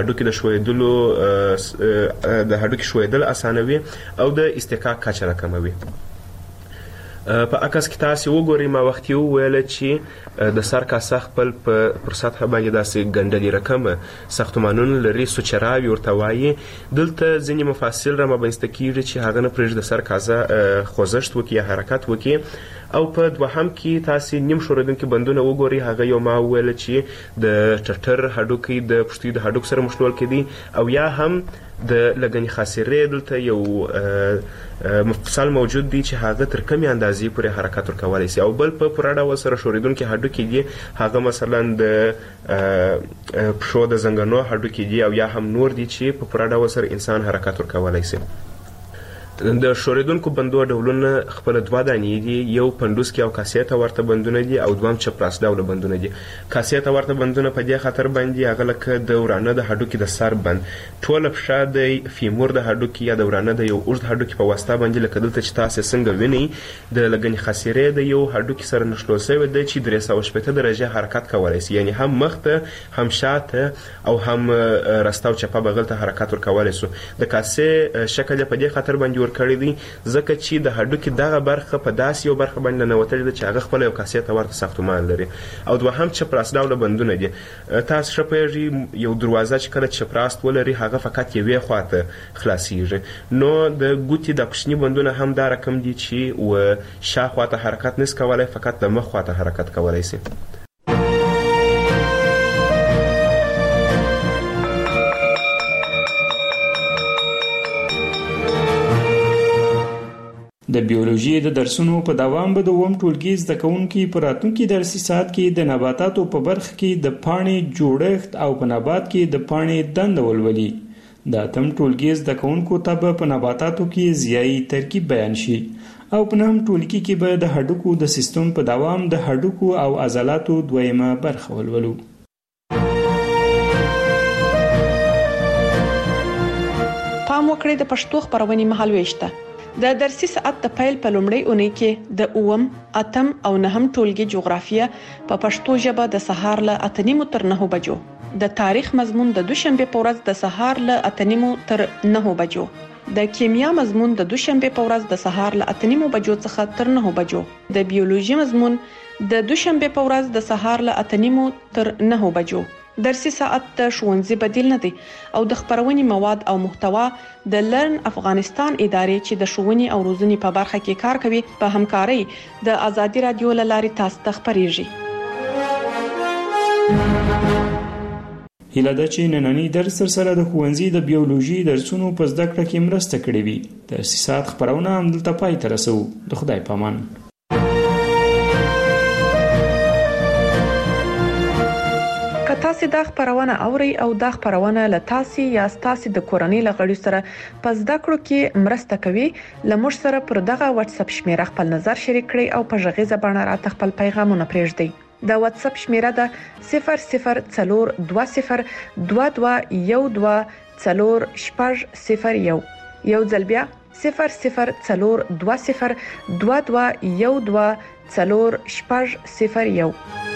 هډوکي ښویدل اسانوي او د استحقاق کچه راکموي. په عکس کې تاسې وګورئ، ما وختي وویله چې د سر کاسه خپل پر سطحه باندې داسې ګنډلې رقمه ساختمانونه لري، سوچراوي ورته وایي. دلته ځینې مفاصل را مابینځته کیږي چې هغه نه پرېږدي د سر کاسه خوځښت وکړي یا حرکت وکړي. او په دوهم کې تاسې نیم ښورېدونکي بندونه وګورئ، هغه یو ما وویله چې د ټټر هډوکي د پښتیو د هډوکو سره مښلول کېدي او یا هم د لګنې خاصرې دلته یو مفصل موجود دی چې هغه تر کمې اندازې پورې حرکت ورکولی شي. او بل په پوره ډول سره ښورېدونکي هډوکي دي، هغه مثلا د پښو د زنګنو هډوکي دي او یا هم نور دي چې په پوره ډول سره انسان حرکت ورکولی شي. د ښورېدونکو بندو ډولونه خپله 2 دانې دي، یو پنډوسکي او کاسې ته ورته بندونه دي او دوهم چپراس ډوله بندونه دي. کاسې ته ورته بندونه په دې خاطر باندې هغه لکه د ورانه د هډوکي د سر بند، ټوله پښه د فیمور د هډوکي یا د ورانه د یو اوږد هډوکي په واسطه باندې لکه دلته چې تاسې څنګه وینئ د لګنې خاصرې د یو هډوکي سره نښلول شوی دی چې 360 درجې حرکت کولی شي، یعنی هم مخ ته هم شاته او هم راسته او چپه بغل ته حرکت ورکولی شو. د کاسې شکل یې په دې خاطر باندې ورکړی دی ځکه چې د هډوکي دغه برخه په داسې یو برخه باندې ننوتلې ده چې هغه خپله یو کاسې ته ورته ساختمان لري. او دوهم چپراس ډوله بندونه دي. تاسو ښه پوهېږئ یو دروازه چې کله چپراست ولري هغه فقط یوې خواته خلاصیږي، نو د ګوتې د کوچني بندونه هم دا رقم دي چې شاخوا ته حرکت نشي کولی، فقط د مخ خواته حرکت کولی شي. د بیولوژي د درسونو په دوام به د اووم ټولګي زده کوونکي په راتلونکي درسي ساعت کې د نباتاتو په برخه کې د پاڼې جوړښت او په نبات کې د پاڼې دنده ولولي. د اتم ټولګي زده کوونکو ته به په نباتاتو کې ضیایي ترکیب بیان شي او په نهم ټولګي کې به د هډوکو د سیستم په دوام د هډوکو او عضلاتو دویمه برخه ولولو. پام وکړئ د پښتو خبرونې مهالويشته. د درسي ساعت د پیل په لومړۍ اونۍ کې د اووم، اتم او نهم ټولګي جغرافیه په پښتو ژبه د سهار له 8:30 تر 9 بجو، د تاریخ مضمون د دوشنبه په ورځ د سهار له 8:30 تر 9 بجو، د کیمیا مضمون د دوشنبه په ورځ د سهار له 8:30 بجو څخه تر 9 بجو، د بیولوژي مضمون د دوشنبه په ورځ د سهار له 8:30 تر 9 بجو. درسي ساعت د ښوونځي بدیل نه دی او د خبرونې مواد او محتوا د لرن افغانستان ادارې چې د ښوونې او روزنې په برخه کې کار کوي په همکارۍ د ازادي رادیو له لارې تاسو ته خبريږي. هیله ده چې نننی درس سره د ښوونځي د بیولوژي درسونو په زده کړه کې مرسته کړې وي. درسي ساعت خبرونه هم دلته پای ته رسو. د خدای پامان. که تاسو دا خبرونه اورئ او دا خبرونه له تاسو یا تاسو د کورنۍ لغړي سره په زده کړو کې مرسته کوي، لمر سره پر دغه واتس اپ شمیره خپل نظر شریک کړئ او په ژغې زبانه راته خپل پیغامونه پرېږدئ. د واتس اپ شمیره ده 004222124001 یو ځل بیا 004222124001